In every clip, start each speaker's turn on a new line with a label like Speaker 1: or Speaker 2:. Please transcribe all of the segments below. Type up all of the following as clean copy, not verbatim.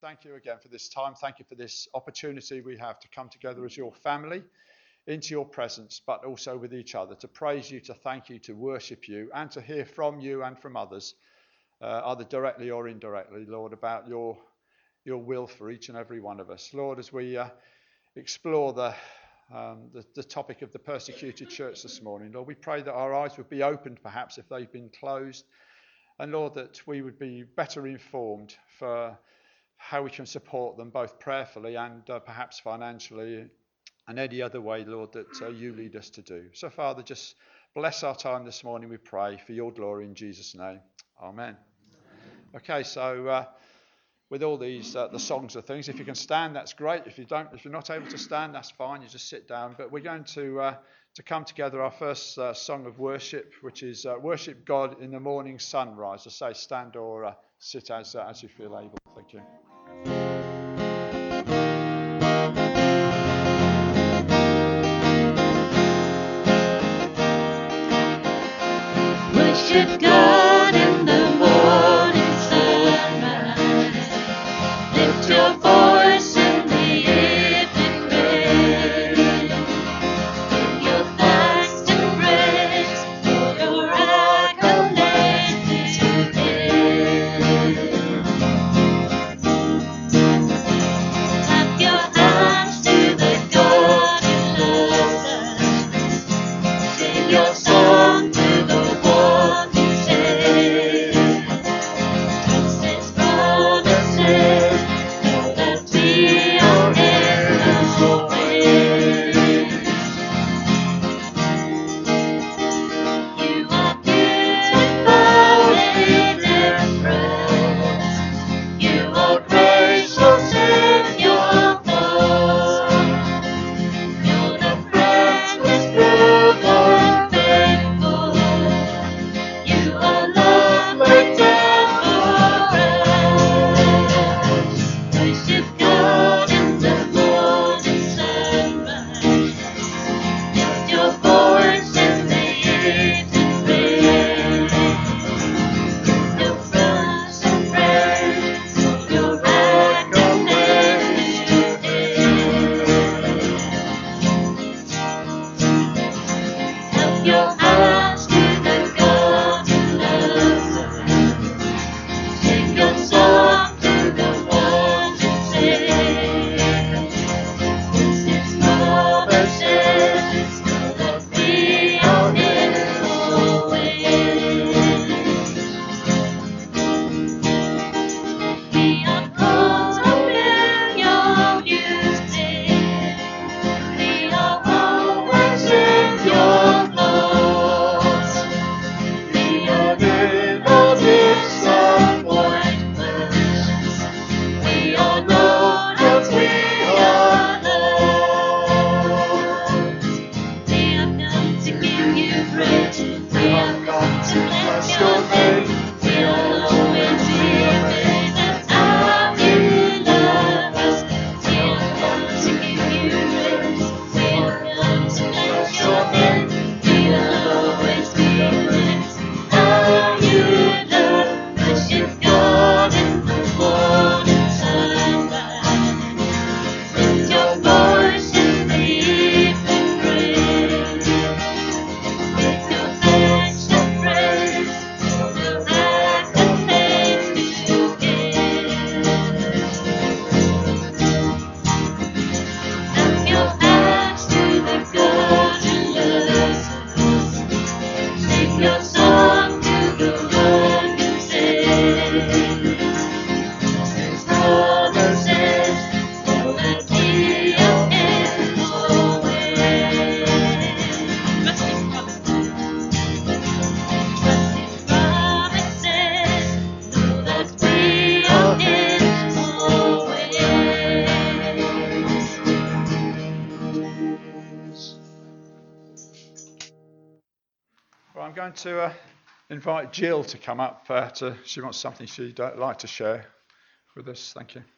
Speaker 1: Thank you again for this time. Thank you for this opportunity we have to come together as your family into your presence, but also with each other, to praise you, to thank you, to worship you, and to hear from you and from others, either directly or indirectly, Lord, about your will for each and every one of us. Lord, as we explore the topic of the persecuted church this morning, Lord, we pray that our eyes would be opened, perhaps, if they've been closed, and Lord, that we would be better informed for how we can support them both prayerfully and perhaps financially and any other way, Lord, that you lead us to do. So, Father, just bless our time this morning, we pray, for your glory in Jesus' name. Amen. Okay, so with all these, the songs and things, if you can stand, that's great. If you're not able to stand, that's fine. You just sit down. But we're going to come together, our first song of worship, which is Worship God in the Morning Sunrise. I say stand or sit as you feel able. Thank you.
Speaker 2: Worship God in the morning sunrise. Lift your voice in the evening rain. Give your thanks and praise for your accolades today. Clap your hands to the God who loves us. Sing your song to the one who saves. Trust His promises, know that we are in the way. You are beautiful in difference. You are gracious in your thoughts. You're the friend who's proven faithful. You are love like death forever. Worship God in the morning sunrise. Lift your voice in the evening rain. Your trust and praise, your accolades today. Clap your hands to the God who loves us. Sing your song to the one who saves. His promises, know that we are in always. We are called to million music. We are always in your thoughts. We are in our disappointments. We are known as we are loved. We have come to give you praise. We have come to bless your name. We'll always be amazed at how you love us. We have come to give you praise. We have come to bless your name. We'll always be amazed how you love. Worship God in the morning sunrise. Lift your voice in the evening rain. Give your thanks and praise for the accolades you give. Clap your hands to the God who loves us. Sing your song to the one who saves. His promises, know that we are in always. Trust His promises. Trust His promises, know that we are in always.
Speaker 1: Well, I'm going to invite Jill to come up. She wants something she'd like to share with us. Thank you.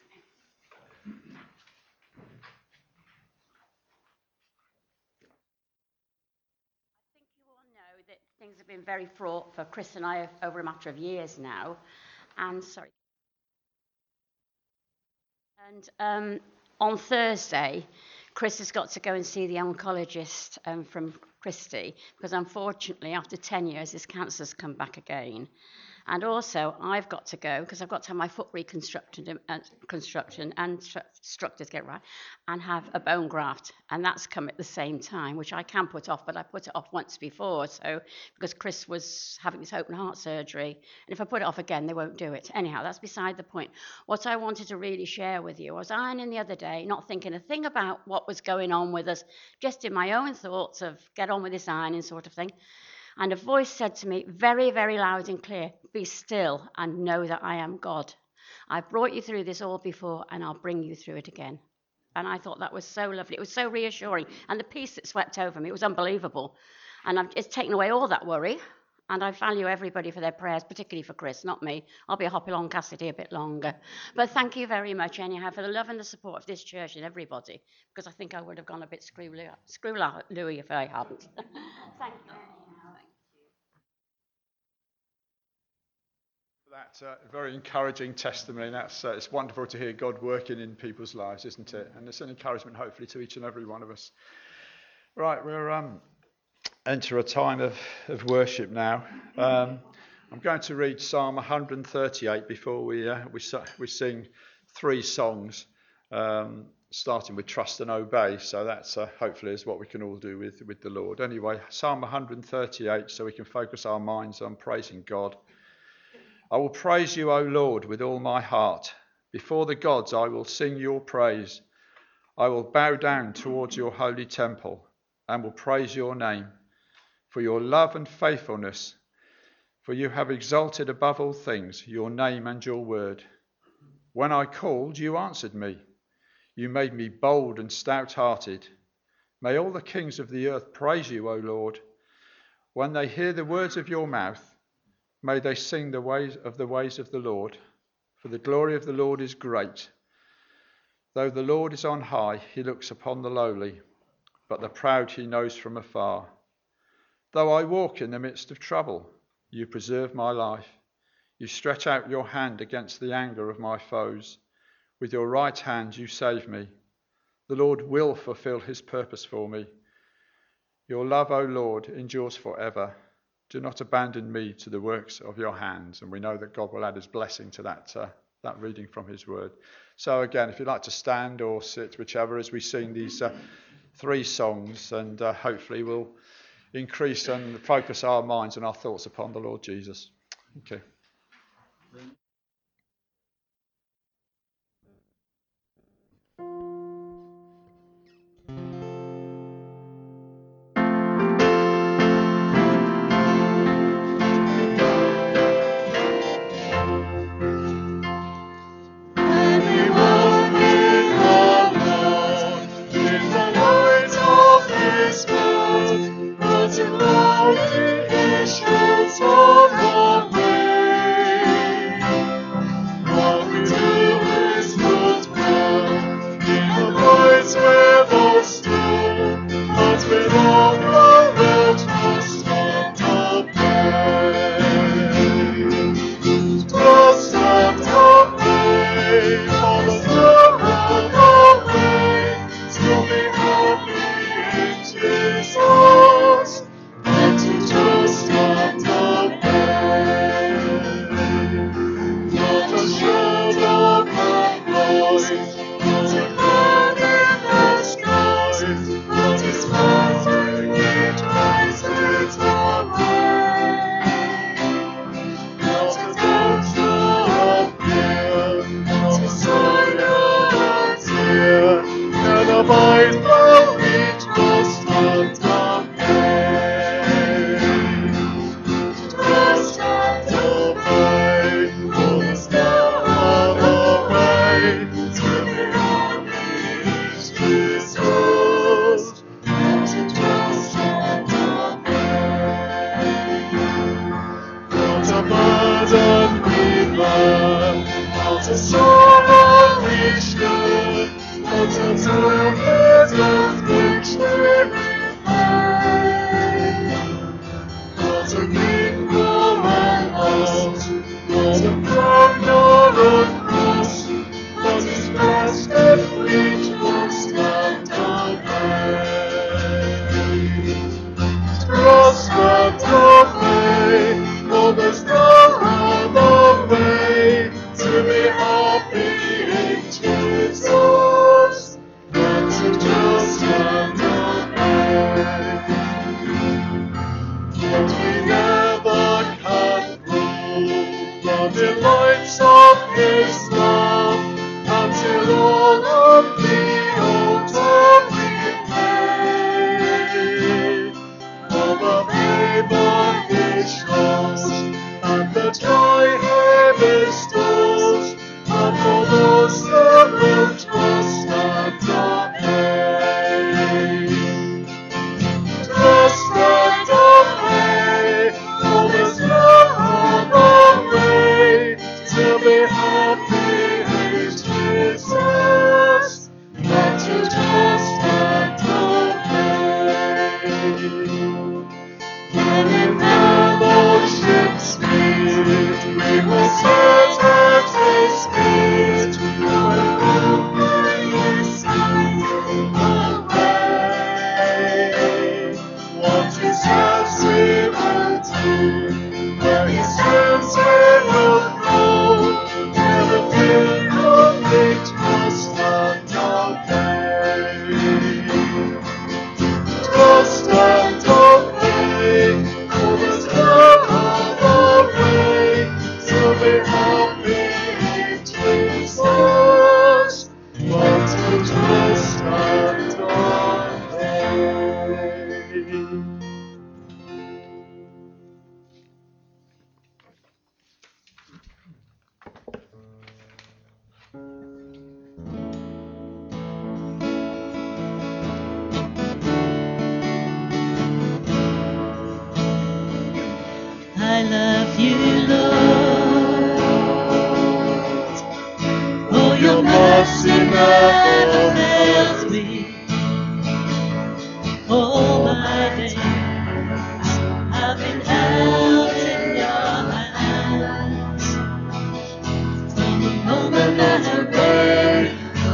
Speaker 3: I think you all know that things have been very fraught for Chris and I over a matter of years now. And sorry. And on Thursday, Chris has got to go and see the oncologist from Christie, because unfortunately, after 10 years, his cancer's come back again. And also, I've got to go, because I've got to have my foot reconstructed and structured to get right, and have a bone graft. And that's come at the same time, which I can put off, but I put it off once before, so because Chris was having his open heart surgery. And if I put it off again, they won't do it. Anyhow, that's beside the point. What I wanted to really share with you, I was ironing the other day, not thinking a thing about what was going on with us, just in my own thoughts of get on with this ironing sort of thing. And a voice said to me, very, very loud and clear, be still and know that I am God. I've brought you through this all before, and I'll bring you through it again. And I thought that was so lovely. It was so reassuring. And the peace that swept over me, it was unbelievable. And it's taken away all that worry. And I value everybody for their prayers, particularly for Chris, not me. I'll be a hoppy long Cassidy a bit longer. But thank you very much, anyhow, for the love and the support of this church and everybody, because I think I would have gone a bit screw Louis if I hadn't. Thank you.
Speaker 1: That's a very encouraging testimony. It's wonderful to hear God working in people's lives, isn't it? And it's an encouragement, hopefully, to each and every one of us. Right, we'll enter a time of worship now. I'm going to read Psalm 138 before we sing 3 songs, starting with Trust and Obey. So that's hopefully is what we can all do with the Lord. Anyway, Psalm 138, so we can focus our minds on praising God. I will praise you, O Lord, with all my heart. Before the gods I will sing your praise. I will bow down towards your holy temple and will praise your name for your love and faithfulness. For you have exalted above all things your name and your word. When I called, you answered me. You made me bold and stout-hearted. May all the kings of the earth praise you, O Lord. When they hear the words of your mouth, may they sing the ways of the Lord, for the glory of the Lord is great. Though the Lord is on high, he looks upon the lowly, but the proud he knows from afar. Though I walk in the midst of trouble, you preserve my life. You stretch out your hand against the anger of my foes. With your right hand you save me. The Lord will fulfill his purpose for me. Your love, O Lord, endures forever. Do not abandon me to the works of your hands. And we know that God will add his blessing to that reading from his word. So again, if you'd like to stand or sit, whichever, as we sing these 3 songs, and hopefully we'll increase and focus our minds and our thoughts upon the Lord Jesus. Okay.
Speaker 2: What is you, Lord. Oh, your mercy never fails me. All my days I've been held in your hands. From the moment that I wake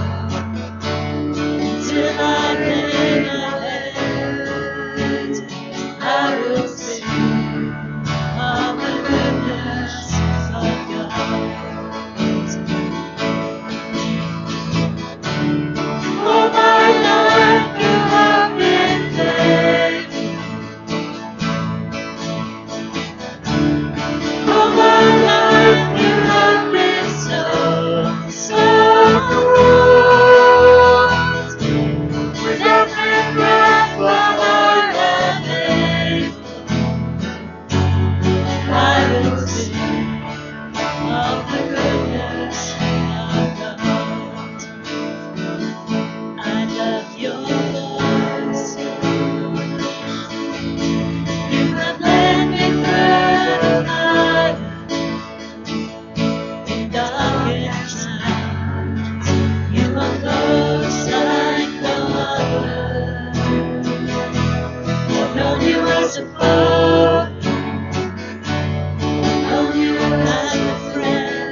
Speaker 2: till I lay my head, I will sing of the goodness of God. All my life you have been faithful. All my life you have been so, so good. With every breath that I am able, I will sing of the goodness of God. I love your voice. You have led me through the fire in darkest night. You are close like no other. I've known you as a father, known you as a friend.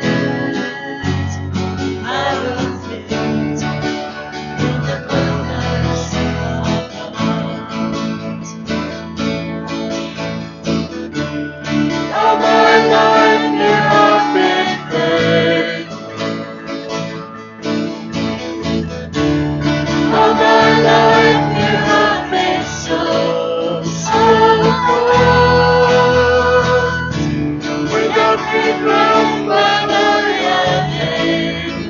Speaker 2: I will fit in the goodness of God. All my life you have been faithful. All my life you have been so, so good. With every breath that I am able,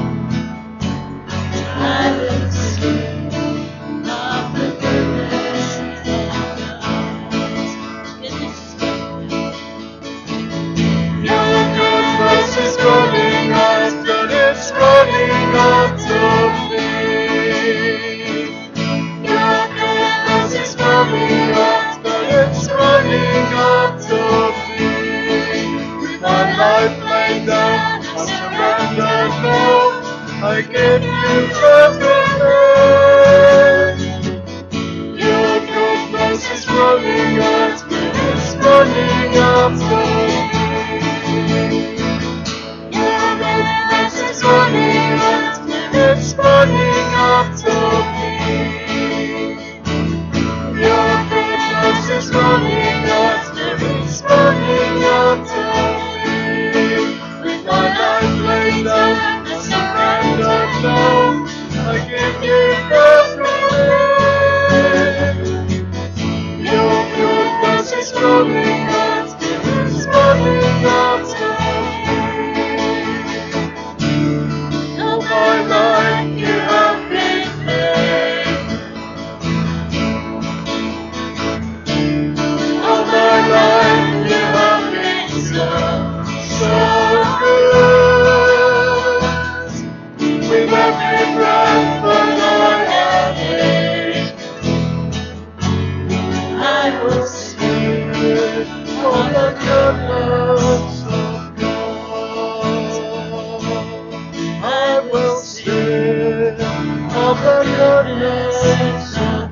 Speaker 2: I will sing of the goodness of God. Your goodness is running after, it's running after me. Your goodness is running after, it's running after me. With my life laid down, I surrender now. I give you everything. Your goodness is running after, it's running after me. Your goodness is running after, it's running after me. Your goodness is running after, it's running after me. With my life laid down, I surrender now. I give you everything. Your goodness is running after, it's running after me. All my life you have been faithful. All my life you have been so, so good. With every breath that I am able, I will sing of the goodness of God. I will sing of the goodness of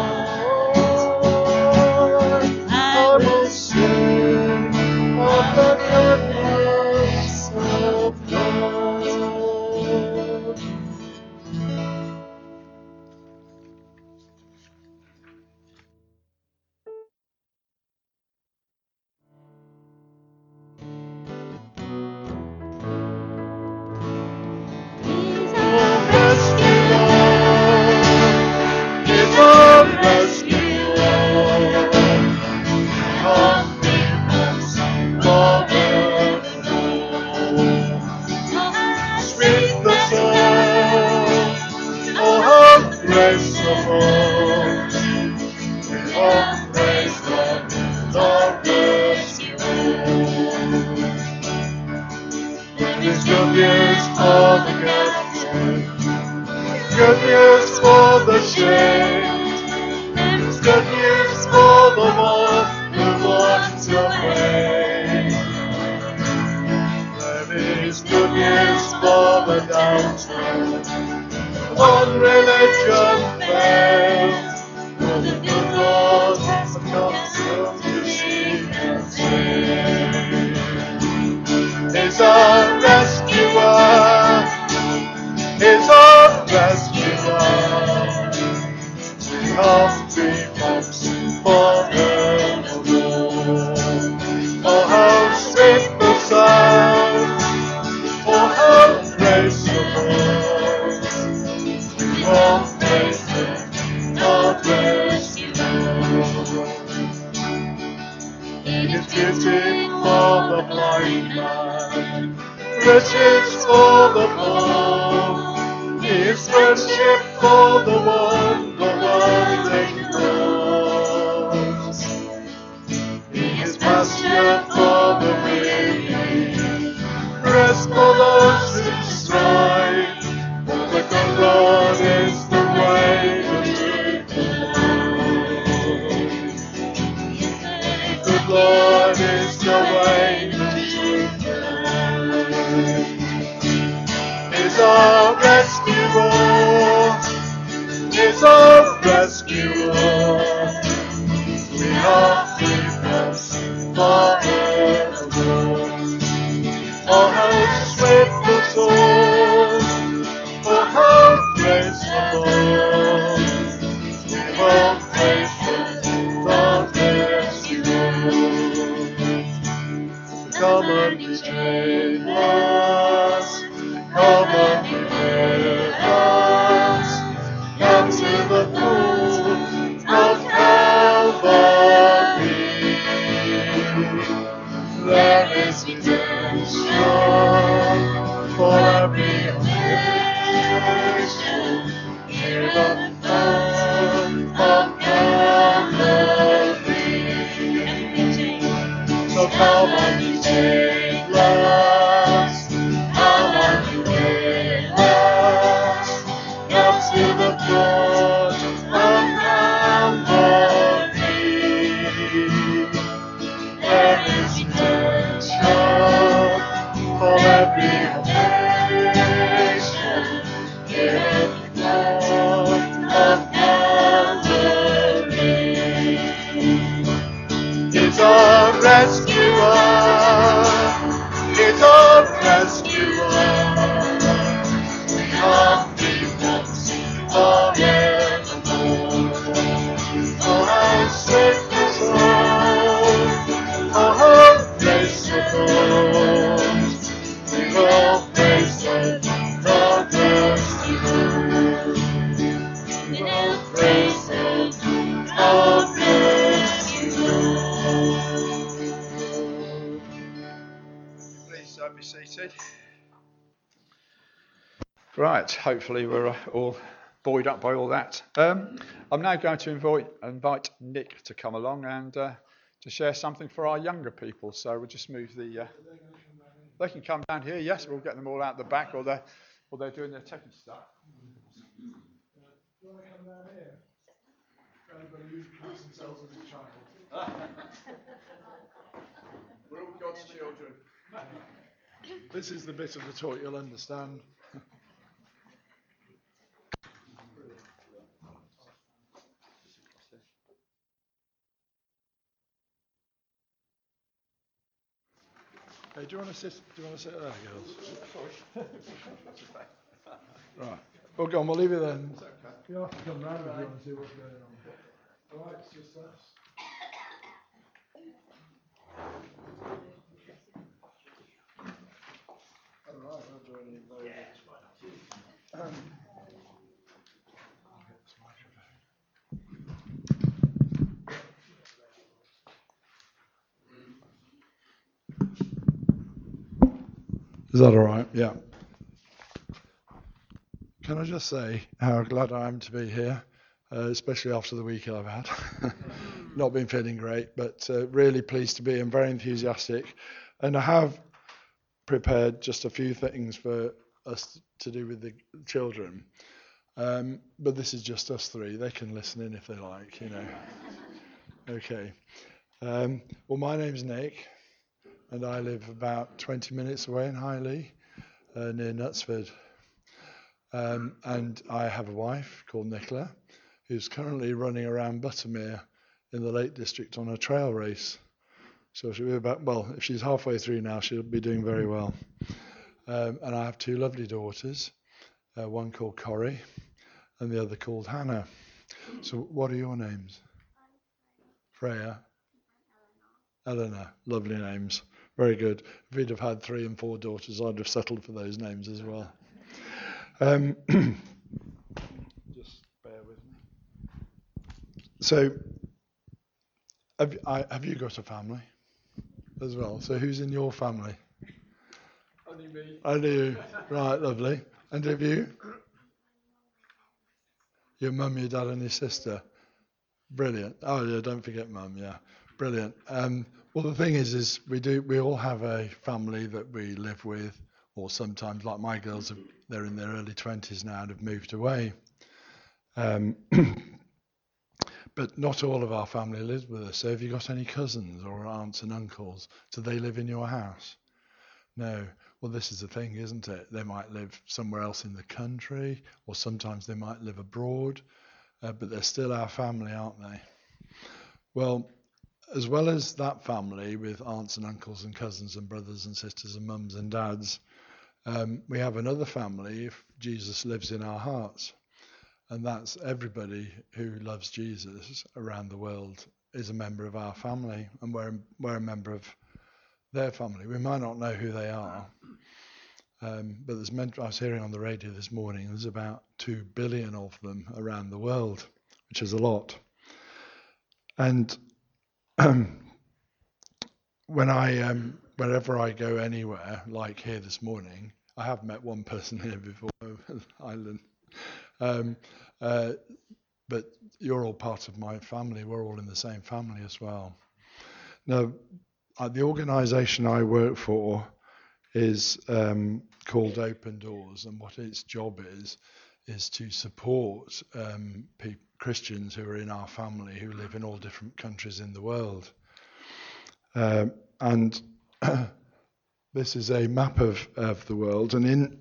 Speaker 2: God. I will sing of the goodness of God. He's our rescuer. He's our rescuer. Come near us, Father, sweet the sound, oh how grace of us. We all praise God, our rescuer. There is good news for the captive, good news for the shamed. There is good news for the one who walks away. One religion fails, for the good Lord has come to seek and save. Is our rescuer, is our rescuer. We have dreams forevermore. Oh, how sweet the sound, oh, how praise the Lord. Oh, praise the Lord, rescuer. In His beauty for the blind man, riches for the poor, His friendship for the one ignored. His pasture for the weary, rest for those who strive. For the good Lord is the way, the truth, and the life. The good Lord is the way, the truth, and the life. Is our rescuer, is our rescuer. We are freedom forevermore. Oh, how sweet the soul, oh, how praise the Lord. We will praise the rescuer. Come and be us, come and be us. Come to the pool of Calvary. There is redemption for every nation. Hear the sound of Calvary. So come and be us. Come and be us. Come to the cross of Calvary. There is redemption for every nation. Hear the sound of Calvary. It's our rescuer. It's our rescuer. We are freedom forevermore. Oh, how sweet the sound, oh, how praise the Lord. We will praise the rescuer. We will praise the rescuer.
Speaker 1: Please be seated. Right, hopefully we're all buoyed up by all that. I'm now going to invite Nick to come along and to share something for our younger people. So we'll just move the... they can come down here, yes, we'll get them all out the back, or they're doing their techie stuff.
Speaker 4: Do you want to come down here? Everybody who counts themselves as a child.
Speaker 1: We're all God's children.
Speaker 4: This is the bit of the talk you'll understand. Hey, do you want to sit there, girls? Right. Well, go on, we'll leave it then. You have to come round if you want to see what's going on. All right, it's just us. All right, we're doing it very good. Is that all right? Yeah. Can I just say how glad I am to be here, especially after the week I've had. Not been feeling great, but really pleased to be and very enthusiastic. And I have prepared just a few things for us to do with the children. But this is just us three. They can listen in if they like, you know. Okay. Well, my name's Nick, and I live about 20 minutes away in Highley, near Knutsford. And I have a wife called Nicola, who's currently running around Buttermere in the Lake District on a trail race. So she'll be about, well, if she's halfway through now, she'll be doing very well. And I have two lovely daughters, one called Corrie and the other called Hannah. So what are your names? Freya? Eleanor. Lovely names. Very good. If we'd have had 3 and 4 daughters, I'd have settled for those names as well. Just bear with me. So, have you got a family as well? So who's in your family?
Speaker 1: Only me.
Speaker 4: Only you. Right, lovely. And have you? Your mum, your dad and your sister. Brilliant. Oh yeah, don't forget mum, yeah. Brilliant. Well, the thing is we all have a family that we live with, or sometimes, like my girls, they're in their early 20s now and have moved away. But not all of our family lives with us. So have you got any cousins or aunts and uncles? Do they live in your house? No. Well, this is the thing, isn't it? They might live somewhere else in the country, or sometimes they might live abroad, but they're still our family, aren't they? Well, as well as that family with aunts and uncles and cousins and brothers and sisters and mums and dads, we have another family if Jesus lives in our hearts. And that's everybody who loves Jesus around the world is a member of our family, and we're a member of their family. We might not know who they are, but I was hearing on the radio this morning, there's about 2 billion of them around the world, which is a lot. And whenever I go anywhere, like here this morning, I have met one person here before, Ireland. But you're all part of my family. We're all in the same family as well. Now, the organisation I work for is called Open Doors, and what its job is to support Christians who are in our family who live in all different countries in the world. And this is a map of the world, and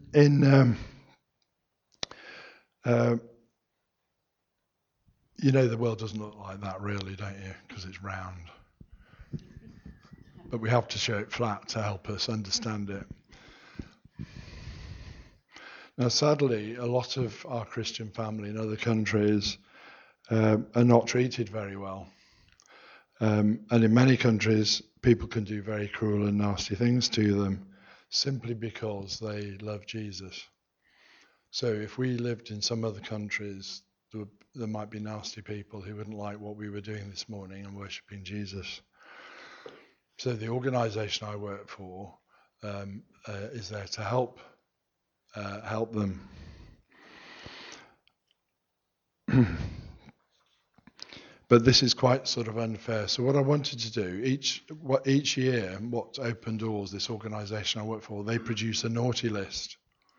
Speaker 4: you know the world doesn't look like that really, don't you? Because it's round. But we have to show it flat to help us understand it. Now, sadly, a lot of our Christian family in other countries are not treated very well. And in many countries, people can do very cruel and nasty things to them simply because they love Jesus. So if we lived in some other countries, there might be nasty people who wouldn't like what we were doing this morning and worshipping Jesus. So the organisation I work for is there to help them. But this is quite sort of unfair. So what I wanted to do, each year, what Open Doors, this organisation I work for, they produce a naughty list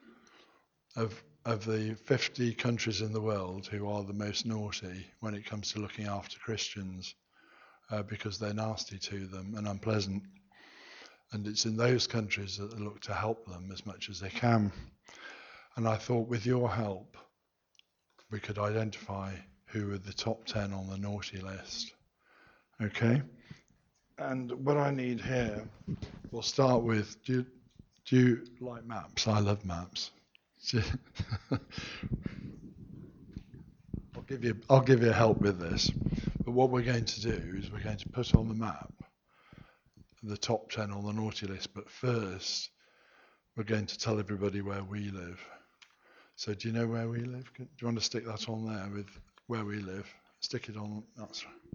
Speaker 4: of the 50 countries in the world who are the most naughty when it comes to looking after Christians, because they're nasty to them and unpleasant. And it's in those countries that they look to help them as much as they can. And I thought with your help, we could identify who are the top 10 on the naughty list. Okay? And what I need here, we'll start with, do you like maps? I love maps. I'll give you help with this. But what we're going to do is we're going to put on the map the top 10 on the naughty list. But first, we're going to tell everybody where we live. So do you know where we live? Do you want to stick that on there with where we live? Stick it on. That's right.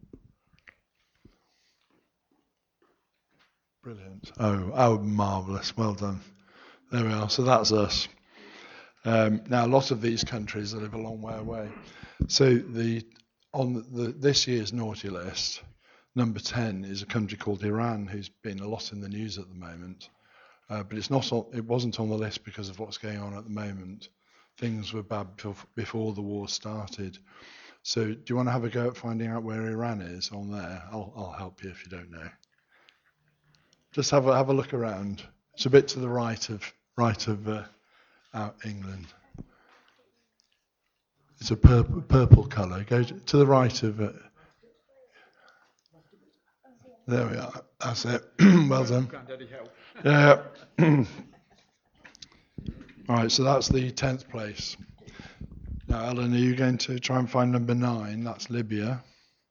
Speaker 4: Brilliant. Oh, marvellous. Well done. There we are. So that's us. Now, a lot of these countries live a long way away. So this year's naughty list, number 10 is a country called Iran, who's been a lot in the news at the moment. But it wasn't on the list because of what's going on at the moment. Things were bad before the war started. So do you want to have a go at finding out where Iran is on there? I'll help you if you don't know. Just have a look around. It's a bit to the right of England. It's a purple colour. Go to the right of it. There we are. That's it. Well done.
Speaker 1: Granddaddy help.
Speaker 4: Yeah. All right, so that's the 10th place. Now, Ellen, are you going to try and find number 9? That's Libya.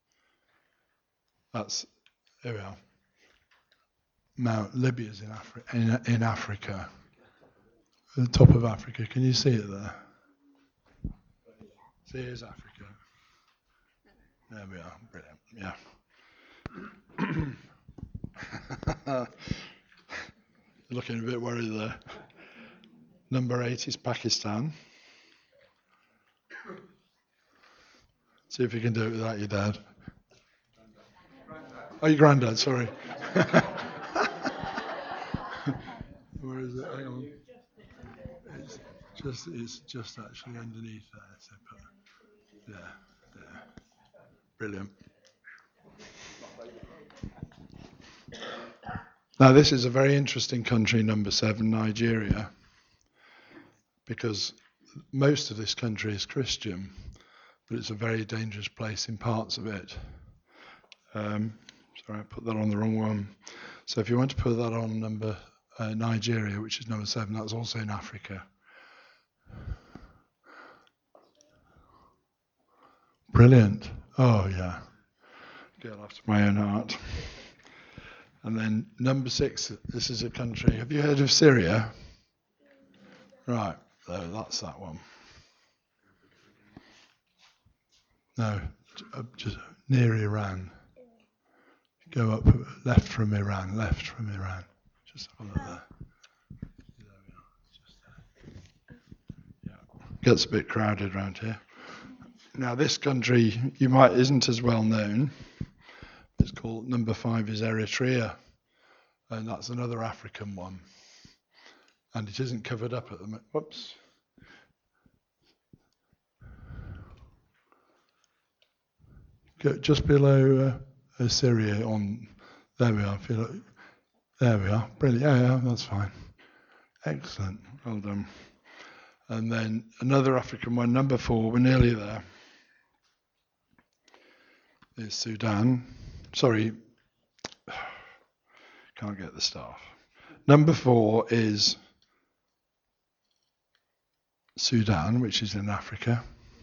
Speaker 4: Here we are. Mount Libya's in Africa. At the top of Africa. Can you see it there? See, here's Africa. There we are. Brilliant. Yeah. Looking a bit worried there. Number 8 is Pakistan. See if you can do it without your dad. Oh, your granddad, sorry. Where is it? Hang on. It's just actually underneath there. So there. Brilliant. Now, this is a very interesting country, number 7, Nigeria, because most of this country is Christian, but it's a very dangerous place in parts of it. Sorry, I put that on the wrong one. So if you want to put that on number Nigeria, which is number 7, that's also in Africa. Brilliant. Oh, yeah. Girl after my own heart. And then number 6, this is a country. Have you heard of Syria? Right, that's that one. No, just near Iran. Go up, left from Iran. Just have a look there. There we are, just there. Yeah. Gets a bit crowded around here. Now this country isn't as well known. It's called number 5 is Eritrea, and that's another African one. And it isn't covered up at the moment. Whoops. Just below Syria there we are. There we are. Brilliant. Yeah, that's fine. Excellent. Well done. And then another African one, number 4. We're nearly there. Is Sudan. Sorry, can't get the staff. Number 4 is Sudan, which is in Africa.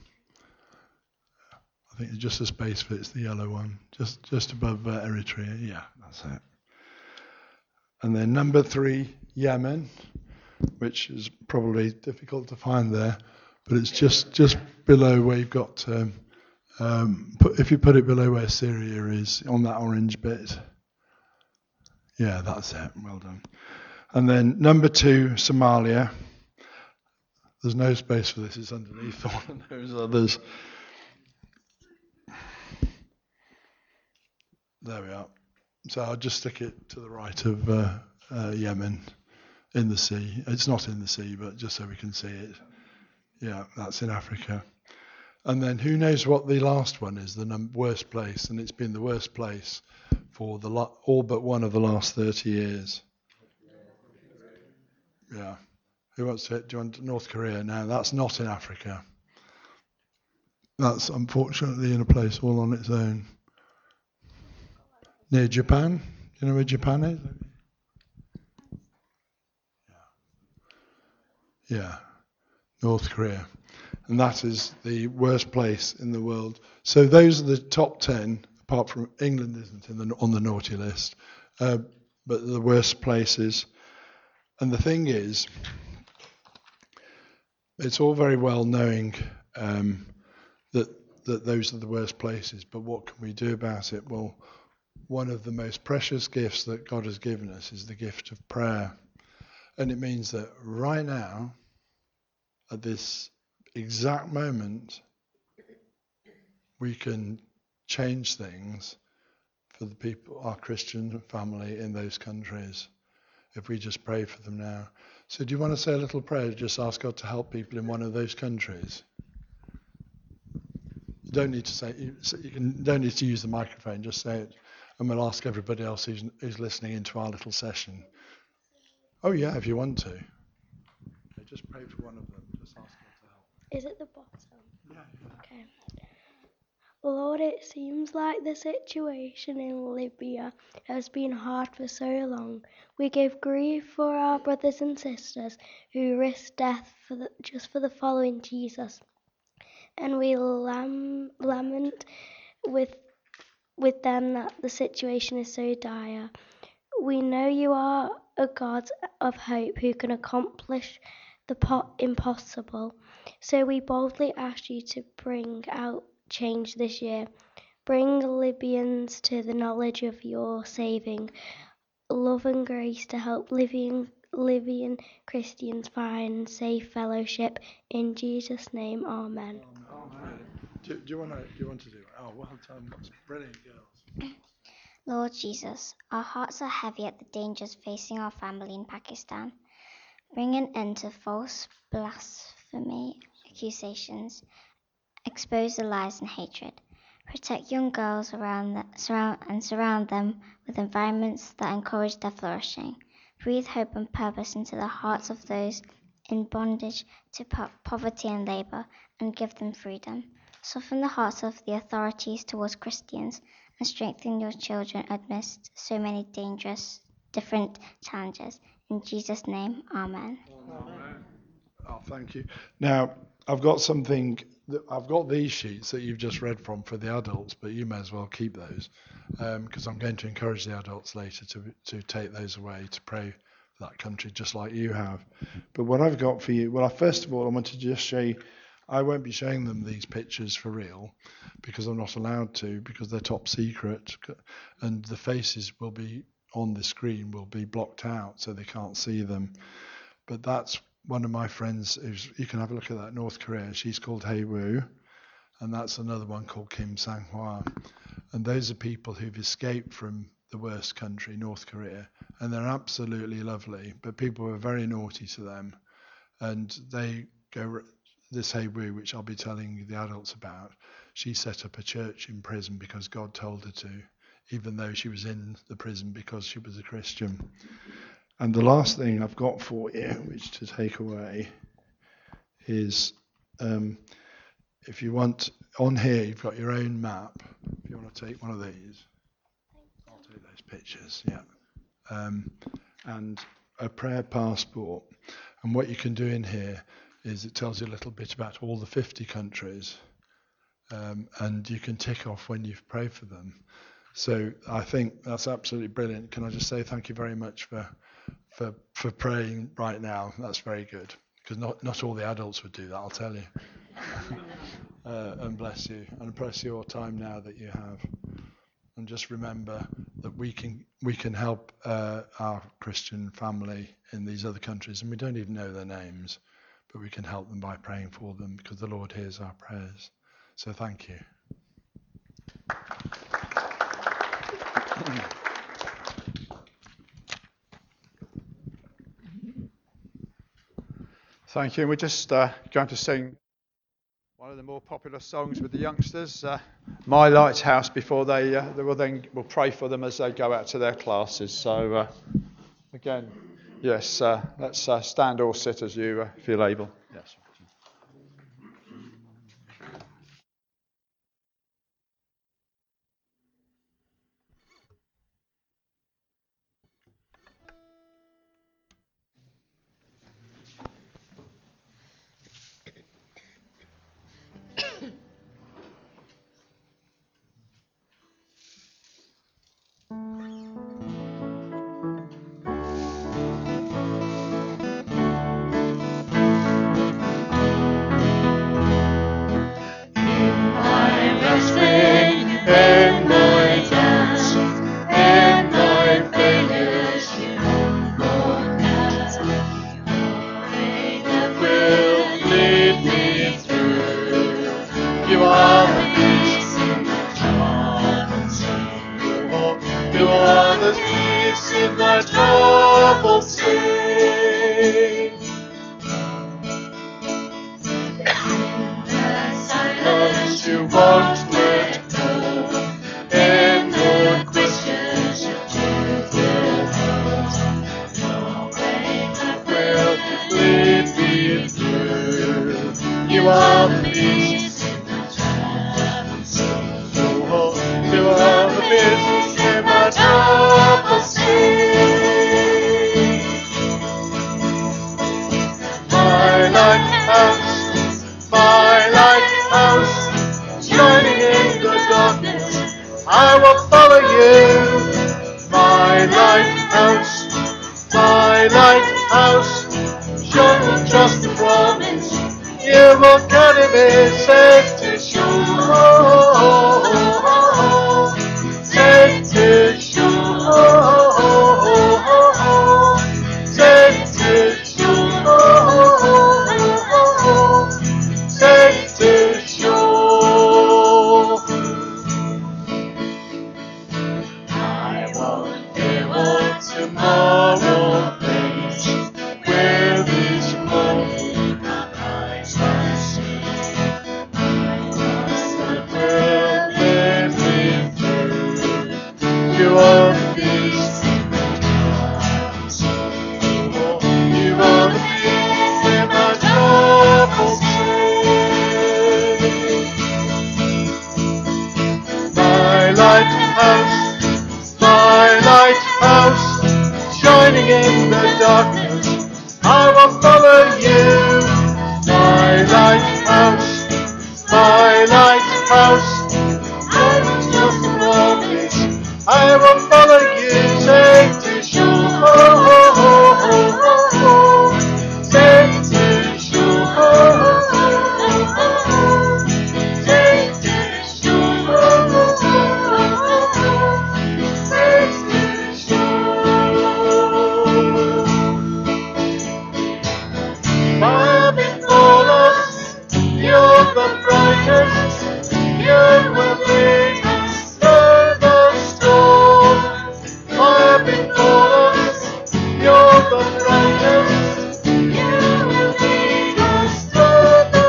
Speaker 4: I think it's just a space for it's the yellow one, just above Eritrea. Yeah, that's it. And then number 3, Yemen, which is probably difficult to find there, but it's just below where you've got. If you put it below where Syria is, on that orange bit. Yeah, that's it. Well done. And then number 2, Somalia. There's no space for this. It's underneath all of those others. There we are. So I'll just stick it to the right of Yemen in the sea. It's not in the sea, but just so we can see it. Yeah, that's in Africa. And then who knows what the last one is, the worst place, and it's been the worst place for all but one of the last 30 years. Yeah. Who wants to? Do you want North Korea? No, that's not in Africa. That's unfortunately in a place all on its own. Near Japan. Do you know where Japan is? Yeah. North Korea. And that is the worst place in the world. So those are the top 10, apart from England isn't on the naughty list, but the worst places. And the thing is, it's all very well knowing that those are the worst places, but what can we do about it? Well, one of the most precious gifts that God has given us is the gift of prayer. And it means that right now, at this exact moment, we can change things for the people, our Christian family in those countries, if we just pray for them now. So do you want to say a little prayer to just ask God to help people in one of those countries? You don't need to say, don't need to use the microphone, just say it, and we'll ask everybody else who's listening into our little session. Oh yeah, if you want to. Just pray for one of them, just ask God to help.
Speaker 5: Is it the bottom? Okay. Lord, it seems like the situation in Libya has been hard for so long. We give grief for our brothers and sisters who risked death just for the following Jesus. And we lament with them that the situation is so dire. We know you are a God of hope who can accomplish the impossible. So we boldly ask you to bring out change this year. Bring Libyans to the knowledge of your saving love and grace to help Libyan Christians find safe fellowship. In Jesus' name, amen.
Speaker 4: Do you want to do it? Oh, well done. That's brilliant, girls.
Speaker 6: Lord Jesus, our hearts are heavy at the dangers facing our family in Pakistan. Bring an end to false blasphemy accusations. Expose the lies and hatred. Protect young girls surround them with environments that encourage their flourishing. Breathe hope and purpose into the hearts of those in bondage to poverty and labor, and give them freedom. Soften the hearts of the authorities towards Christians, and strengthen your children amidst so many dangerous, different challenges. In Jesus' name, amen.
Speaker 4: Amen. Oh, thank you. Now, I've got these sheets that you've just read from for the adults, but you may as well keep those, because I'm going to encourage the adults later to take those away to pray for that country, just like you have. But what I've got for you, well, first of all, I want to just show you, I won't be showing them these pictures for real, because I'm not allowed to, because they're top secret, and the faces will be on the screen, will be blocked out, so they can't see them. But that's one of my friends, you can have a look at that, North Korea. She's called Hei Wu, and that's another one called Kim Sang-hwa. And those are people who've escaped from the worst country, North Korea, and they're absolutely lovely, but people were very naughty to them. And they go, this Hei Wu, which I'll be telling you the adults about, she set up a church in prison because God told her to, even though she was in the prison because she was a Christian. And the last thing I've got for you, which to take away, is if you want, on here you've got your own map. If you want to take one of these, I'll take those pictures, yeah. And a prayer passport. And what you can do in here is it tells you a little bit about all the 50 countries, and you can tick off when you've prayed for them. So I think that's absolutely brilliant. Can I just say thank you very much for praying right now? That's very good, because not all the adults would do that, I'll tell you. And bless you, and bless your time now that you have. And just remember that we can help our Christian family in these other countries, and we don't even know their names, but we can help them by praying for them, because the Lord hears our prayers. So thank you.
Speaker 1: Thank you. And we're just going to sing one of the more popular songs with the youngsters, My Lighthouse, before we'll pray for them as they go out to their classes. So again, yes, let's stand or sit as you feel able. Yes.
Speaker 2: You You are the peace in my troubled sea. You are the peace in my troubled sea. My lighthouse, shining in the darkness, I will follow you. My lighthouse, shining just the promise, you will carry me safe to shore, safe to shore, safe to shore, safe to shore. I won't fear what tomorrow brings, with each morning my eyes I see. The will lift me through. You are the peace in my troubled sea. You are the peace in my troubled sea. My lighthouse, shining in the darkness, I will follow you. My lighthouse, I'm just a promise, I will follow you safe to shore, safe to shore, safe to shore, safe to shore. Fire before us, you're the brightest, you will lead us through the storm. Fire before us, you're the brightest, you will lead us through the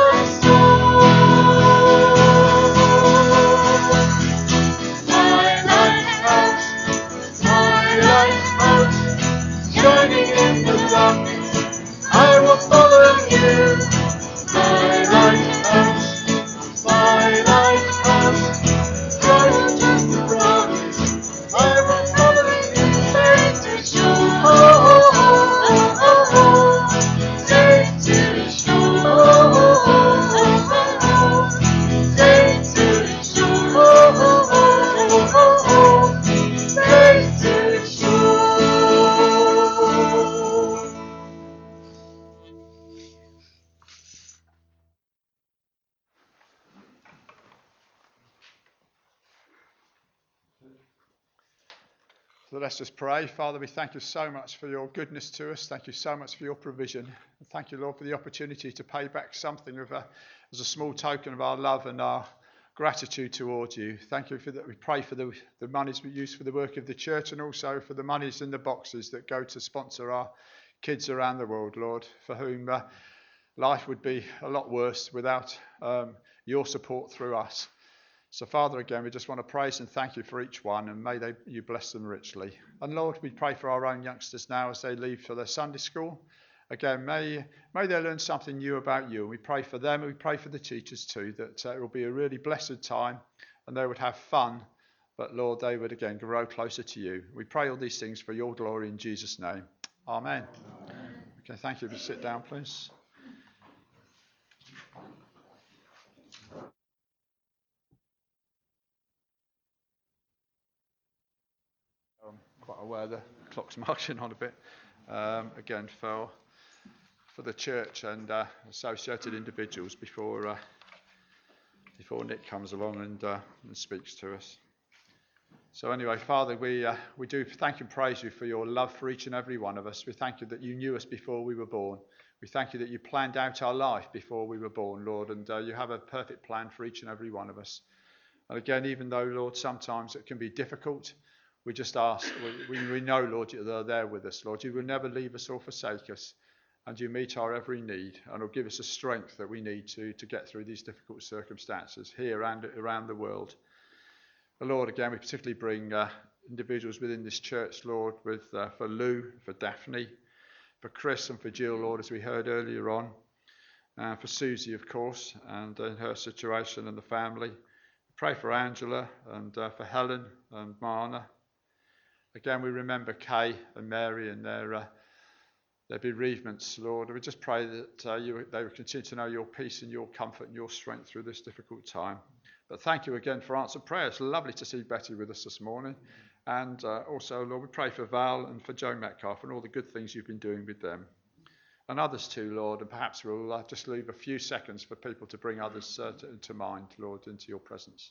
Speaker 2: storm. My lighthouse, shining in the darkness, I will follow you. My lighthouse, shining just the promise, I will follow you safe to shore, safe to shore, safe to shore, safe to shore.
Speaker 1: So let's just pray. Father, we thank you so much for your goodness to us. Thank you so much for your provision. And thank you, Lord, for the opportunity to pay back something as a small token of our love and our gratitude towards you. Thank you for that. We pray for the monies we use for the work of the church, and also for the monies in the boxes that go to sponsor our kids around the world, Lord, for whom life would be a lot worse without your support through us. So, Father, again, we just want to praise and thank you for each one, and may you bless them richly. And Lord, we pray for our own youngsters now as they leave for their Sunday school. Again, may they learn something new about you. And we pray for them, and we pray for the teachers too, that it will be a really blessed time, and they would have fun. But Lord, they would again grow closer to you. We pray all these things for your glory in Jesus' name. Amen. Okay, thank you. Sit down, please. I'm quite aware the clock's marching on a bit. Again, for the church and associated individuals before Nick comes along and speaks to us. So anyway, Father, we do thank and praise you for your love for each and every one of us. We thank you that you knew us before we were born. We thank you that you planned out our life before we were born, Lord, and you have a perfect plan for each and every one of us. And again, even though, Lord, sometimes it can be difficult, we just ask, we know, Lord, you're there with us, Lord. You will never leave us or forsake us, and you meet our every need, and will give us the strength that we need to get through these difficult circumstances here and around the world. But Lord, again, we particularly bring individuals within this church, Lord, for Lou, for Daphne, for Chris and for Jill, Lord, as we heard earlier on. And for Susie, of course, and in her situation and the family. Pray for Angela and for Helen and Marna. Again, we remember Kay and Mary and their bereavements, Lord. We just pray that they will continue to know your peace and your comfort and your strength through this difficult time. But thank you again for answered prayer. It's lovely to see Betty with us this morning. And also, Lord, we pray for Val and for Joe Metcalf and all the good things you've been doing with them. And others too, Lord. And perhaps we'll just leave a few seconds for people to bring others to mind, Lord, into your presence.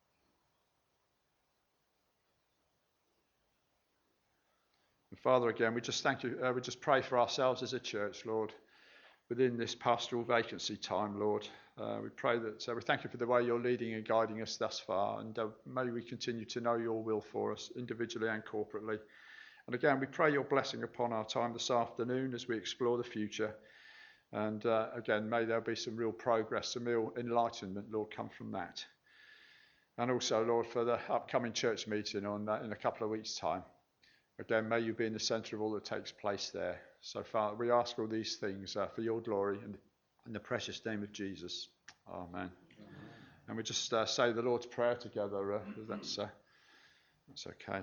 Speaker 1: And Father, again, we just thank you. We just pray for ourselves as a church, Lord, within this pastoral vacancy time, Lord. We pray that we thank you for the way you're leading and guiding us thus far, and may we continue to know your will for us individually and corporately. And again, we pray your blessing upon our time this afternoon as we explore the future. And again, may there be some real progress, some real enlightenment, Lord, come from that. And also, Lord, for the upcoming church meeting in a couple of weeks' time. Again, may you be in the centre of all that takes place there. So far, we ask all these things for your glory and in the precious name of Jesus. Amen. And we just say the Lord's Prayer together. That's okay.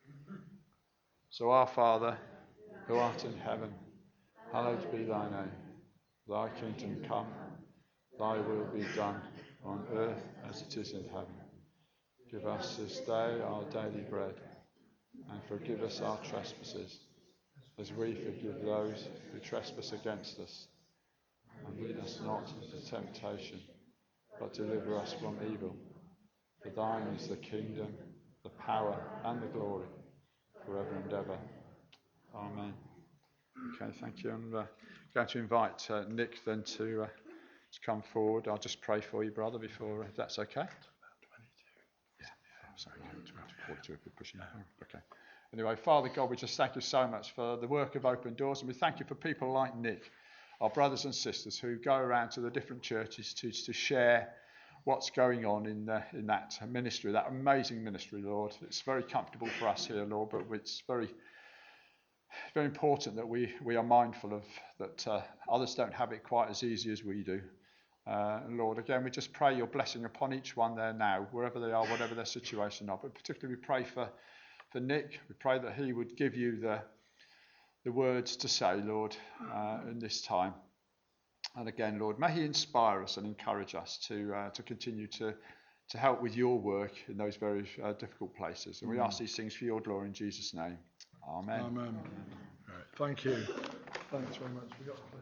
Speaker 1: So, our Father, who art in heaven, hallowed be thy name. Thy kingdom come, thy will be done, on earth as it is in heaven. Give us this day our daily bread, and forgive us our trespasses, as we forgive those who trespass against us. And lead us not into temptation, but deliver us from evil. For thine is the kingdom, the power, and the glory, forever and ever. Amen. Okay, thank you. I'm going to invite Nick then to come forward. I'll just pray for you, brother, before, if that's okay. Yeah. Sorry, 42 if we're pushing. Okay. Anyway, Father God, we just thank you so much for the work of Open Doors, and we thank you for people like Nick, our brothers and sisters who go around to the different churches to share what's going on in that ministry, that amazing ministry, Lord. It's very comfortable for us here, Lord, but it's very, very important that we are mindful of that others don't have it quite as easy as we do. And Lord, again, we just pray your blessing upon each one there now, wherever they are, whatever their situation are. But particularly we pray for Nick. We pray that he would give you the words to say, Lord, in this time. And again, Lord, may he inspire us and encourage us to continue to help with your work in those very difficult places. And we ask these things for your glory in Jesus' name. Amen.
Speaker 4: Amen. Right. Thank you. Thanks very much.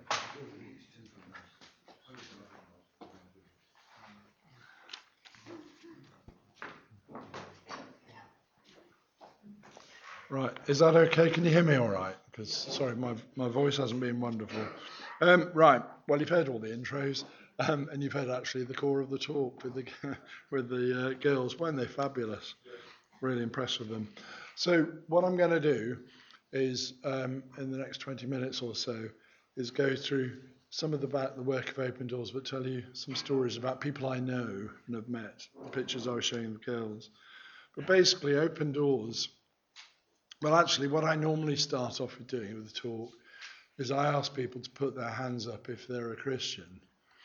Speaker 4: Right, is that okay? Can you hear me all right? Because, sorry, my voice hasn't been wonderful. Right, well, you've heard all the intros, and you've heard actually the core of the talk with the girls. Weren't they fabulous? Really impressed with them. So what I'm going to do is, in the next 20 minutes or so, is go through some of the work of Open Doors, but tell you some stories about people I know and have met, the pictures I was showing the girls. But basically, Open Doors... Well, actually, what I normally start off with doing with the talk is I ask people to put their hands up if they're a Christian,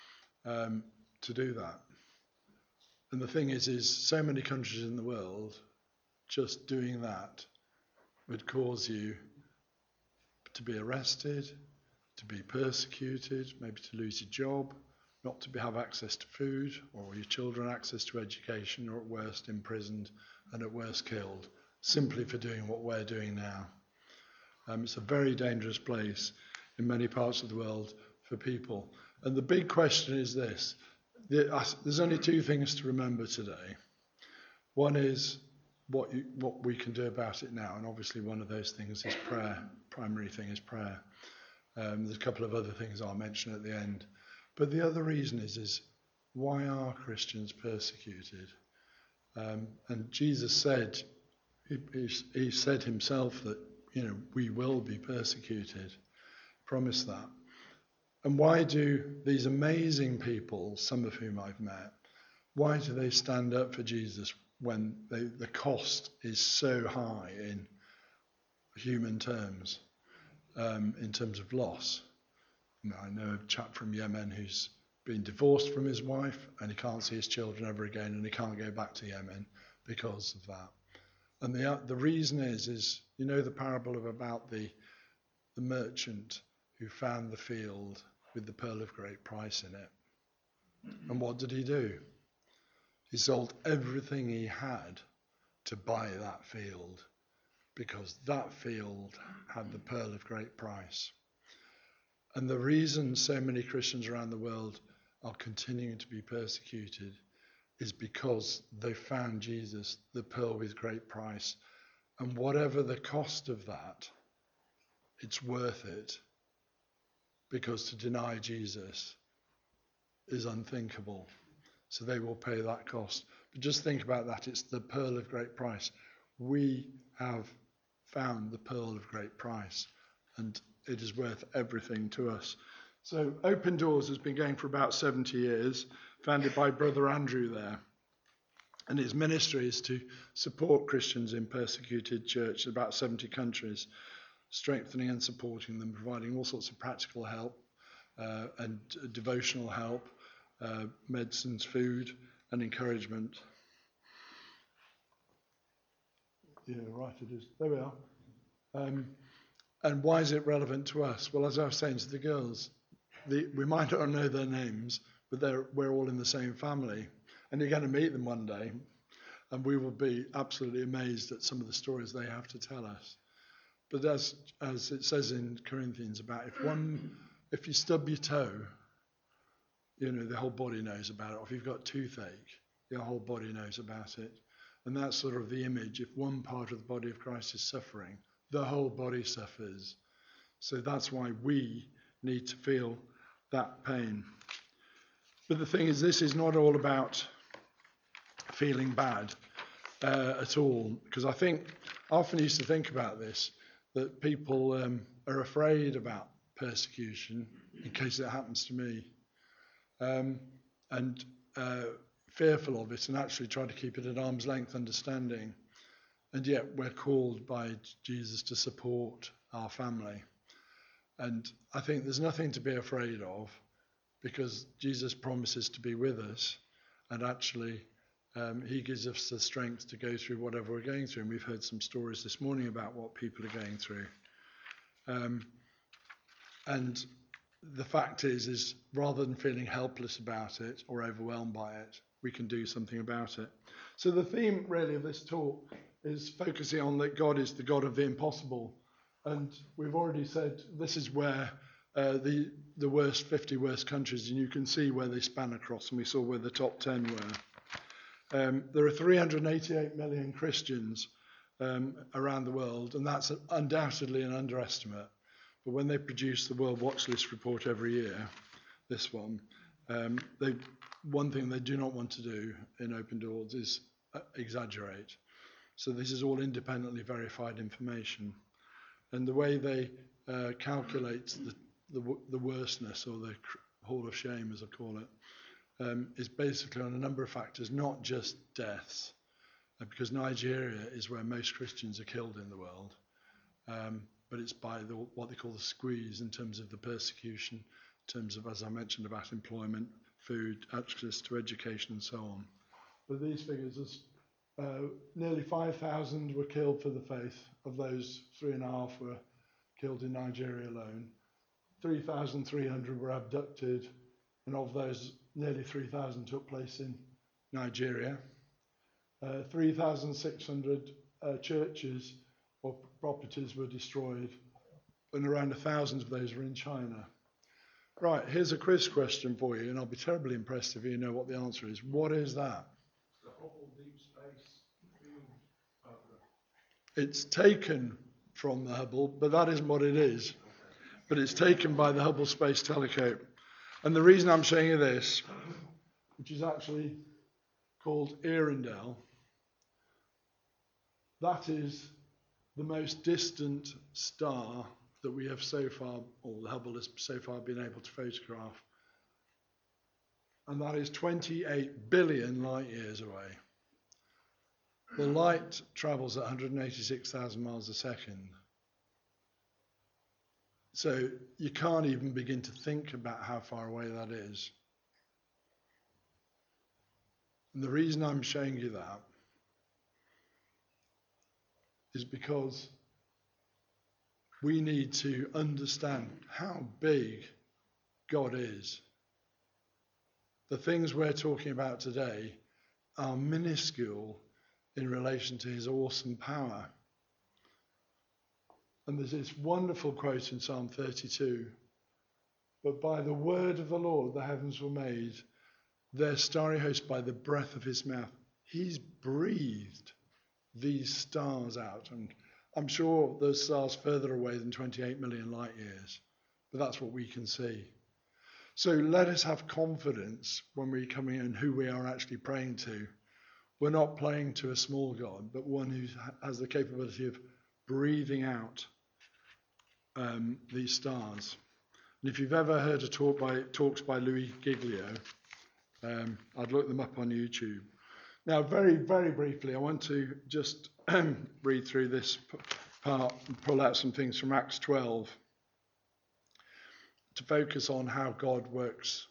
Speaker 4: to do that. And the thing is so many countries in the world, just doing that would cause you to be arrested, to be persecuted, maybe to lose your job, not to have access to food, or your children access to education, or at worst imprisoned and at worst killed, simply for doing what we're doing now. It's a very dangerous place in many parts of the world for people. And the big question is this. There's only two things to remember today. One is what we can do about it now, and obviously one of those things is prayer. Primary thing is prayer. There's a couple of other things I'll mention at the end. But the other reason is why are Christians persecuted? And Jesus said, He said himself that, we will be persecuted. Promised that. And why do these amazing people, some of whom I've met, why do they stand up for Jesus when the cost is so high in human terms, in terms of loss? I know a chap from Yemen who's been divorced from his wife and he can't see his children ever again, and he can't go back to Yemen because of that. And the reason is you know the parable about the merchant who found the field with the pearl of great price in it. And what did he do? He sold everything he had to buy that field, because that field had the pearl of great price. And the reason so many Christians around the world are continuing to be persecuted is because they found Jesus, the pearl with great price. And whatever the cost of that, it's worth it, because to deny Jesus is unthinkable. So they will pay that cost. But just think about that. It's the pearl of great price. We have found the pearl of great price, and it is worth everything to us. So Open Doors has been going for about 70 years, founded by Brother Andrew there. And its ministry is to support Christians in persecuted churches, about 70 countries, strengthening and supporting them, providing all sorts of practical help and devotional help, medicines, food, and encouragement. Yeah, right, it is. There we are. And why is it relevant to us? Well, as I was saying to the girls, we might not know their names, but we're all in the same family. And you're going to meet them one day, and we will be absolutely amazed at some of the stories they have to tell us. But as it says in Corinthians about if you stub your toe, you know, the whole body knows about it. Or if you've got toothache, your whole body knows about it. And that's sort of the image. If one part of the body of Christ is suffering, the whole body suffers. So that's why we need to feel that pain. But the thing is, this is not all about feeling bad at all. Because I often used to think about this, that people are afraid about persecution in case it happens to me. And fearful of it, and actually try to keep it at arm's length understanding. And yet we're called by Jesus to support our family. And I think there's nothing to be afraid of, because Jesus promises to be with us, and actually he gives us the strength to go through whatever we're going through. And we've heard some stories this morning about what people are going through. And the fact is rather than feeling helpless about it or overwhelmed by it, we can do something about it. So the theme really of this talk is focusing on that God is the God of the impossible. And we've already said this is where the 50 worst countries, and you can see where they span across, and we saw where the top 10 were. There are 388 million Christians around the world, and that's undoubtedly an underestimate. But when they produce the World Watch List report every year, this one, one thing they do not want to do in Open Doors is exaggerate. So this is all independently verified information. And the way they calculate the worstness, or the hall of shame, as I call it, is basically on a number of factors, not just deaths, because Nigeria is where most Christians are killed in the world. But it's by what they call the squeeze, in terms of the persecution, in terms of, as I mentioned, about employment, food, access to education, and so on. But these figures, nearly 5,000 were killed for the faith. Of those, 3.5 were killed in Nigeria alone. 3,300 were abducted, and of those, nearly 3,000 took place in Nigeria. 3,600 churches or properties were destroyed, and around 1,000 of those were in China. Right, here's a quiz question for you, and I'll be terribly impressed if you know what the answer is. What is that?
Speaker 7: The Hubble Deep Space Field Program.
Speaker 4: It's taken from the Hubble, but that isn't what it is. But it's taken by the Hubble Space Telescope. And the reason I'm showing you this, which is actually called Earendel, that is the most distant star that we have so far, or the Hubble has so far been able to photograph. And that is 28 billion light years away. The light travels at 186,000 miles a second. So you can't even begin to think about how far away that is. And the reason I'm showing you that is because we need to understand how big God is. The things we're talking about today are minuscule in relation to his awesome power. And there's this wonderful quote in Psalm 32. But by the word of the Lord the heavens were made, their starry host by the breath of his mouth. He's breathed these stars out. And I'm sure those stars further away than 28 million light years. But that's what we can see. So let us have confidence when we come in who we are actually praying to. We're not praying to a small God, but one who has the capability of breathing out these stars. And if you've ever heard talks by Louis Giglio, I'd look them up on YouTube. Now, very, very briefly, I want to just read through this part and pull out some things from Acts 12 to focus on how God works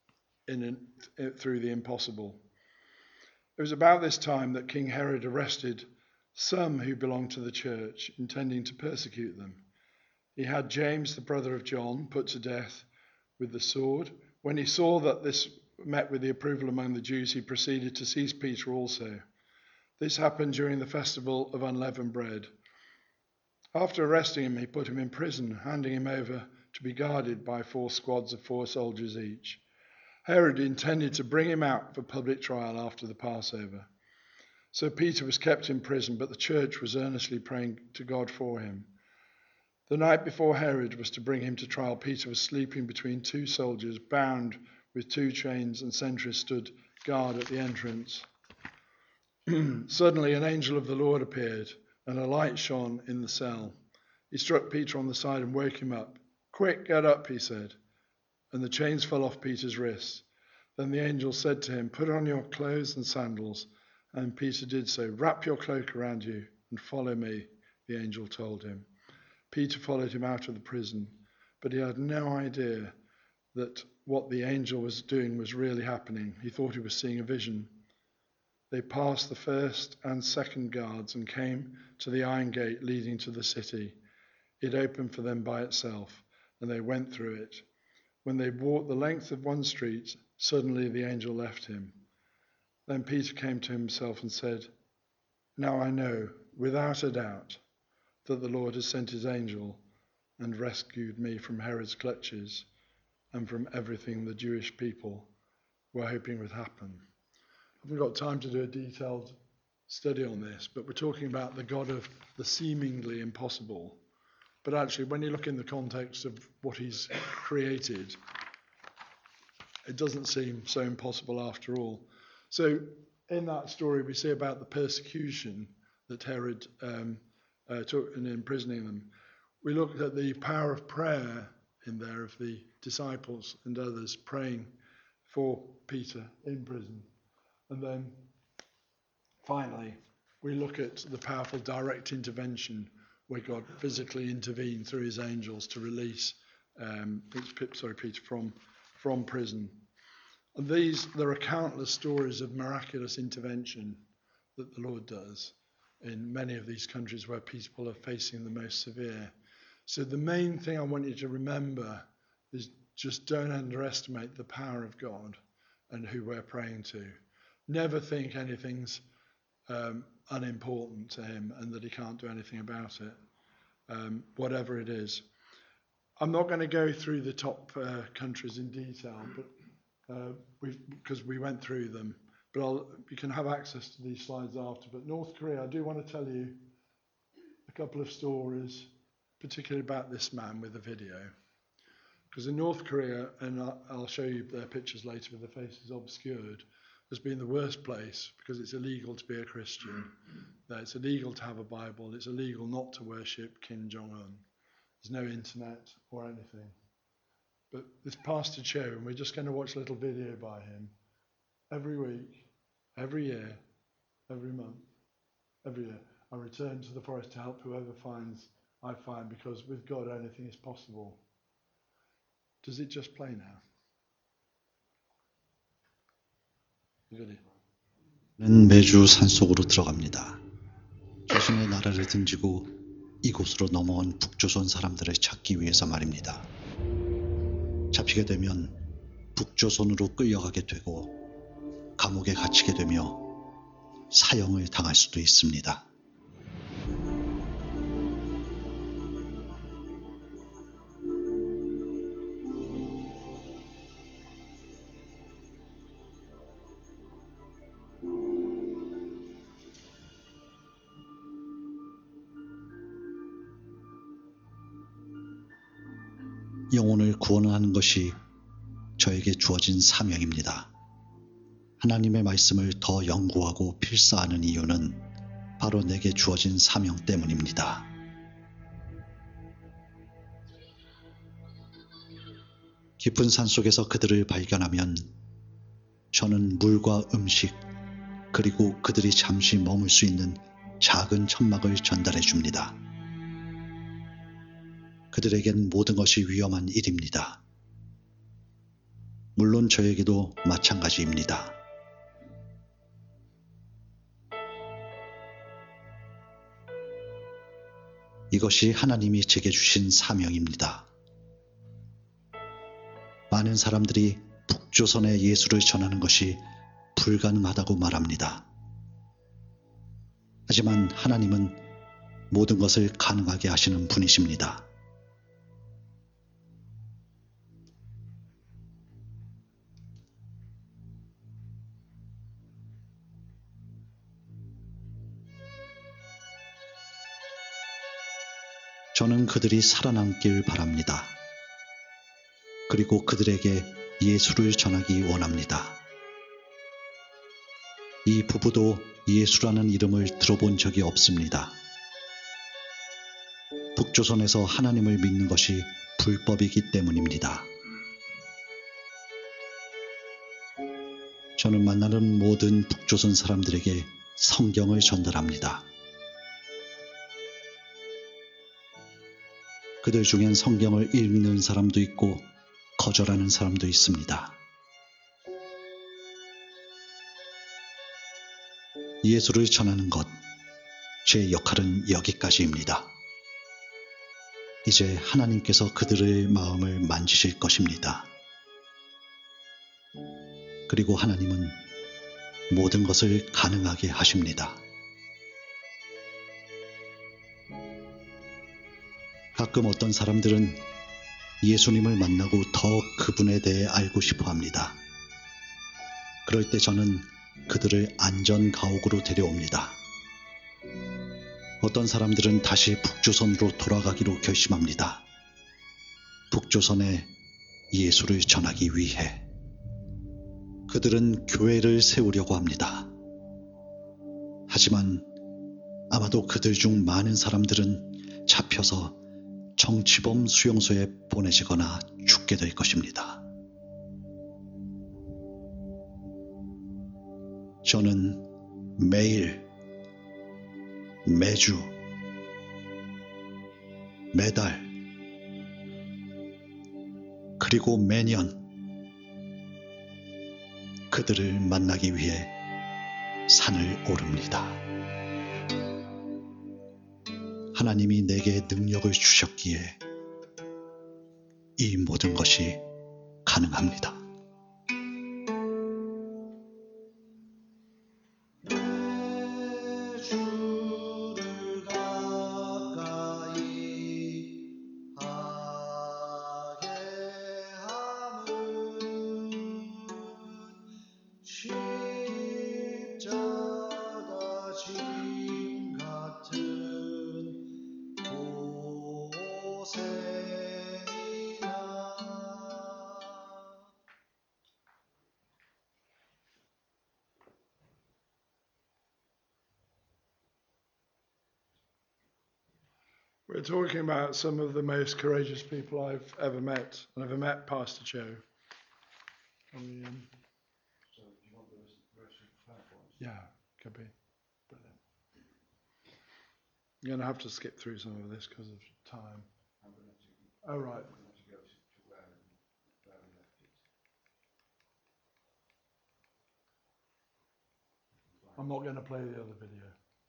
Speaker 4: through the impossible. It was about this time that King Herod arrested some who belonged to the church, intending to persecute them. He had James, the brother of John, put to death with the sword. When he saw that this met with the approval among the Jews, he proceeded to seize Peter also. This happened during the festival of unleavened bread. After arresting him, he put him in prison, handing him over to be guarded by 4 squads of 4 soldiers each. Herod intended to bring him out for public trial after the Passover. So Peter was kept in prison, but the church was earnestly praying to God for him. The night before Herod was to bring him to trial, Peter was sleeping between 2 soldiers, bound with 2 chains, and sentries stood guard at the entrance. Suddenly an angel of the Lord appeared, and a light shone in the cell. He struck Peter on the side and woke him up. "Quick, get up," he said. And the chains fell off Peter's wrists. Then the angel said to him, "Put on your clothes and sandals." And Peter did so. "Wrap your cloak around you and follow me," the angel told him. Peter followed him out of the prison, but he had no idea that what the angel was doing was really happening. He thought he was seeing a vision. They passed the first and second guards and came to the iron gate leading to the city. It opened for them by itself, and they went through it. When they walked the length of one street, suddenly the angel left him. Then Peter came to himself and said, "Now I know, without a doubt, that the Lord has sent his angel and rescued me from Herod's clutches and from everything the Jewish people were hoping would happen." I haven't got time to do a detailed study on this, but we're talking about the God of the seemingly impossible. But actually, when you look in the context of what he's created, it doesn't seem so impossible after all. So in that story, we see about the persecution that Herod took in imprisoning them. We looked at the power of prayer in there of the disciples and others praying for Peter in prison. And then finally, we look at the powerful direct intervention where God physically intervened through his angels to release Peter from prison. And there are countless stories of miraculous intervention that the Lord does in many of these countries where people are facing the most severe. So the main thing I want you to remember is just don't underestimate the power of God and who we're praying to. Never think anything's unimportant to him and that he can't do anything about it, whatever it is. I'm not going to go through the top countries in detail, but because we went through them. But you can have access to these slides after. But North Korea, I do want to tell you a couple of stories, particularly about this man with a video. Because in North Korea, and I'll show you their pictures later with the faces obscured, has been the worst place because it's illegal to be a Christian. It's illegal to have a Bible. It's illegal not to worship Kim Jong-un. There's no internet or anything. But this Pastor Cho, and we're just going to watch a little video by him every week, every year, every month, every year. I return to the forest to help whoever finds I find, because with God anything is possible. Does it just play now?
Speaker 8: 는 매주 산속으로 들어갑니다. 조선의 나라를 등지고 이곳으로 넘어온 북조선 사람들을 찾기 위해서 말입니다. 잡히게 되면 북조선으로 끌려가게 되고 감옥에 갇히게 되며 사형을 당할 수도 있습니다. 영혼을 구원하는 것이 저에게 주어진 사명입니다. 하나님의 말씀을 더 연구하고 필사하는 이유는 바로 내게 주어진 사명 때문입니다. 깊은 산속에서 그들을 발견하면 저는 물과 음식 그리고 그들이 잠시 머물 수 있는 작은 천막을 전달해 줍니다. 그들에겐 모든 것이 위험한 일입니다. 물론 저에게도 마찬가지입니다. 이것이 하나님이 제게 주신 사명입니다. 많은 사람들이 북조선에 예수를 전하는 것이 불가능하다고 말합니다. 하지만 하나님은 모든 것을 가능하게 하시는 분이십니다. 저는 그들이 살아남길 바랍니다. 그리고 그들에게 예수를 전하기 원합니다. 이 부부도 예수라는 이름을 들어본 적이 없습니다. 북조선에서 하나님을 믿는 것이 불법이기 때문입니다. 저는 만나는 모든 북조선 사람들에게 성경을 전달합니다. 그들 중엔 성경을 읽는 사람도 있고 거절하는 사람도 있습니다. 예수를 전하는 것, 제 역할은 여기까지입니다. 이제 하나님께서 그들의 마음을 만지실 것입니다. 그리고 하나님은 모든 것을 가능하게 하십니다. 가끔 어떤 사람들은 예수님을 만나고 더 그분에 대해 알고 싶어 합니다. 그럴 때 저는 그들을 안전가옥으로 데려옵니다. 어떤 사람들은 다시 북조선으로 돌아가기로 결심합니다. 북조선에 예수를 전하기 위해. 그들은 교회를 세우려고 합니다. 하지만 아마도 그들 중 많은 사람들은 잡혀서 정치범 수용소에 보내지거나 죽게 될 것입니다. 저는 매일, 매주, 매달, 그리고 매년 그들을 만나기 위해 산을 오릅니다. 하나님이 내게 능력을 주셨기에 이 모든 것이 가능합니다.
Speaker 4: We're talking about some of the most courageous people I've ever met, and I've met Pastor Joe. Yeah, could be. Brilliant. I'm going to have to skip through some of this because of time. Oh, right. I'm not going to play the other video.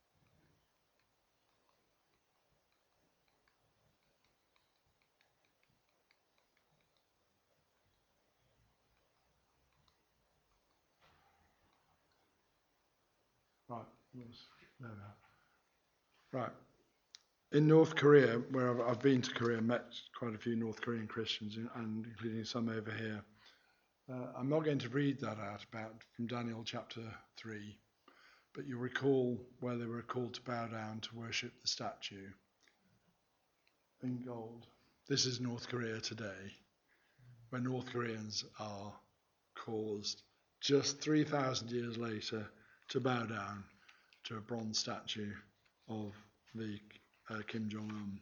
Speaker 4: Right. No. Right. In North Korea, where I've been to Korea, met quite a few North Korean Christians, and including some over here. I'm not going to read that out from Daniel chapter 3, but you recall where they were called to bow down to worship the statue in gold. This is North Korea today, where North Koreans are caused just 3,000 years later to bow down to a bronze statue of the Kim Jong-un.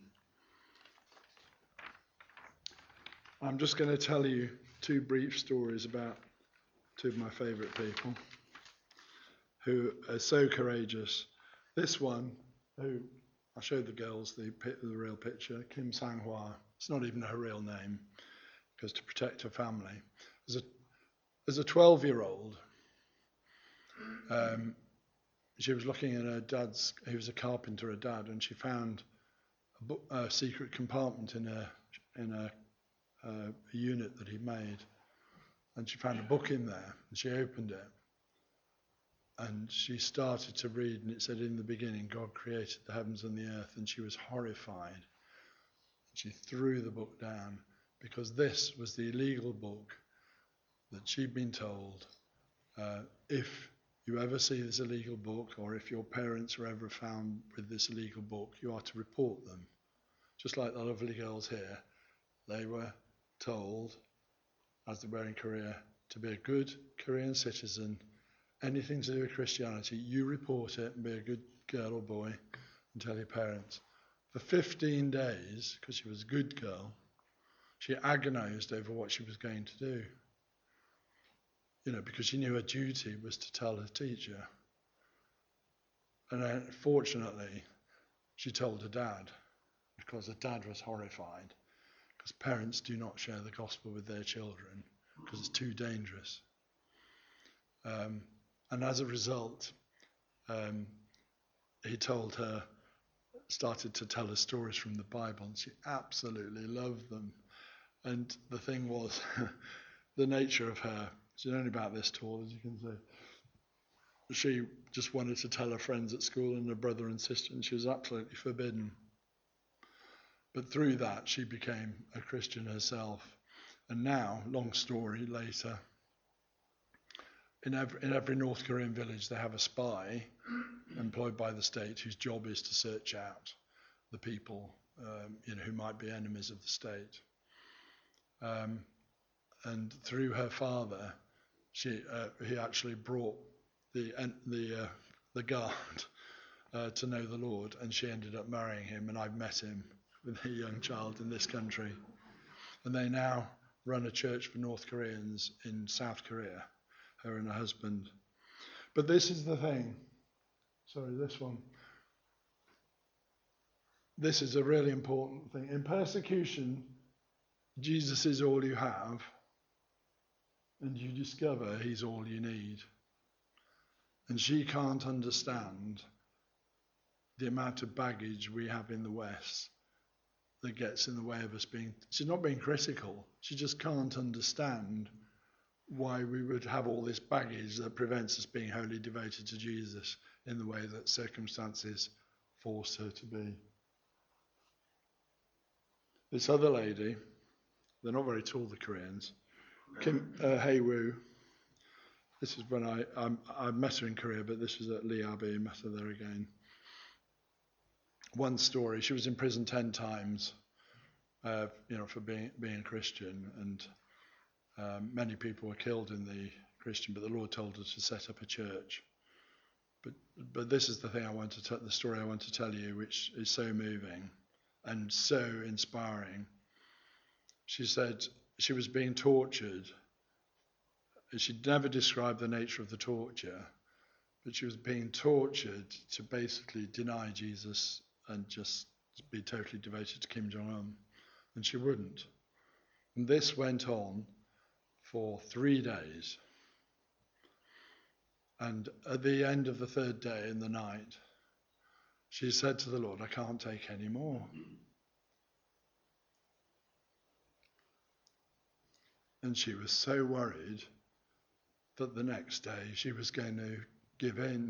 Speaker 4: I'm just going to tell you two brief stories about two of my favourite people who are so courageous. This one, who I showed the girls the real picture, Kim Sang-hwa. It's not even her real name, because to protect her family. As a 12-year-old, she was looking at her dad's. He was a carpenter, her dad, and she found a secret compartment in a unit that he made, and she found a book in there. And she opened it, and she started to read, and it said, "In the beginning, God created the heavens and the earth," and she was horrified. She threw the book down because this was the illegal book that she'd been told, if you ever see this illegal book, or if your parents are ever found with this illegal book, you are to report them. Just like the lovely girls here, they were told, as they were in Korea, to be a good Korean citizen. Anything to do with Christianity, you report it and be a good girl or boy and tell your parents. For 15 days, because she was a good girl, she agonized over what she was going to do. Because she knew her duty was to tell her teacher. And fortunately, she told her dad, because her dad was horrified, because parents do not share the gospel with their children, because it's too dangerous. And as a result, he told her, started to tell her stories from the Bible, and she absolutely loved them. And the thing was, the nature of her, she's only about this tall, as you can see. She just wanted to tell her friends at school and her brother and sister, and she was absolutely forbidden. But through that, she became a Christian herself. And now, long story later, in every North Korean village, they have a spy employed by the state whose job is to search out the people who might be enemies of the state. And through her father, he actually brought the guard to know the Lord, and she ended up marrying him, and I've met him with a young child in this country. And they now run a church for North Koreans in South Korea, her and her husband. But this is the thing. Sorry, this one. This is a really important thing. In persecution, Jesus is all you have, and you discover he's all you need. And she can't understand the amount of baggage we have in the West that gets in the way of us being. She's not being critical. She just can't understand why we would have all this baggage that prevents us being wholly devoted to Jesus in the way that circumstances force her to be. This other lady, they're not very tall, the Koreans, Kim Hae-woo. This is when I met her in Korea, but this was at Lee Abbey, met her there again. One story, she was in prison 10 times, for being a Christian, and many people were killed in the Christian, but the Lord told her to set up a church. But this is the thing the story I want to tell you, which is so moving and so inspiring. She said she was being tortured. She'd never described the nature of the torture, but she was being tortured to basically deny Jesus and just be totally devoted to Kim Jong-un. And she wouldn't. And this went on for 3 days. And at the end of the third day in the night, she said to the Lord, I can't take any more. And she was so worried that the next day she was going to give in.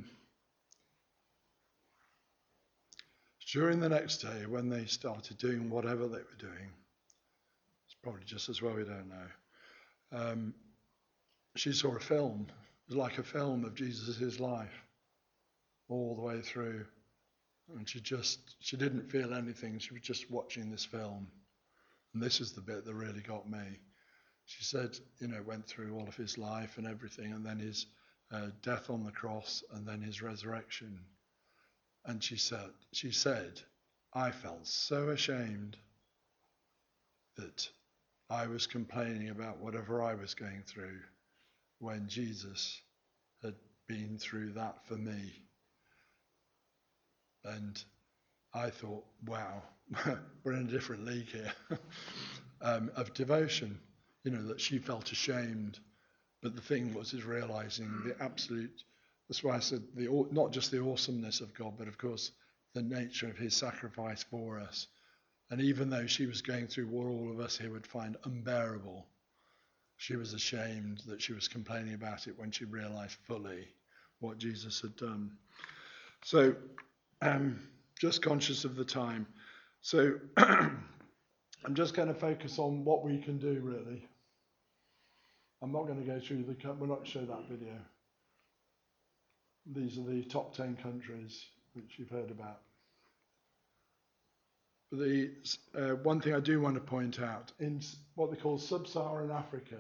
Speaker 4: During the next day, when they started doing whatever they were doing, it's probably just as well we don't know, she saw a film. It was like a film of Jesus' life all the way through. And she didn't feel anything. She was just watching this film. And this is the bit that really got me. She said, went through all of his life and everything, and then his death on the cross, and then his resurrection. And she said, I felt so ashamed that I was complaining about whatever I was going through when Jesus had been through that for me. And I thought, wow, we're in a different league here of devotion, that she felt ashamed. But the thing is realizing the absolute, that's why I said not just the awesomeness of God, but of course the nature of his sacrifice for us. And even though she was going through what all of us here would find unbearable, she was ashamed that she was complaining about it when she realized fully what Jesus had done. So, just conscious of the time. So, I'm just going to focus on what we can do, really. I'm not going to go through we're not show that video. These are the top 10 countries which you've heard about. The one thing I do want to point out, in what they call sub-Saharan Africa,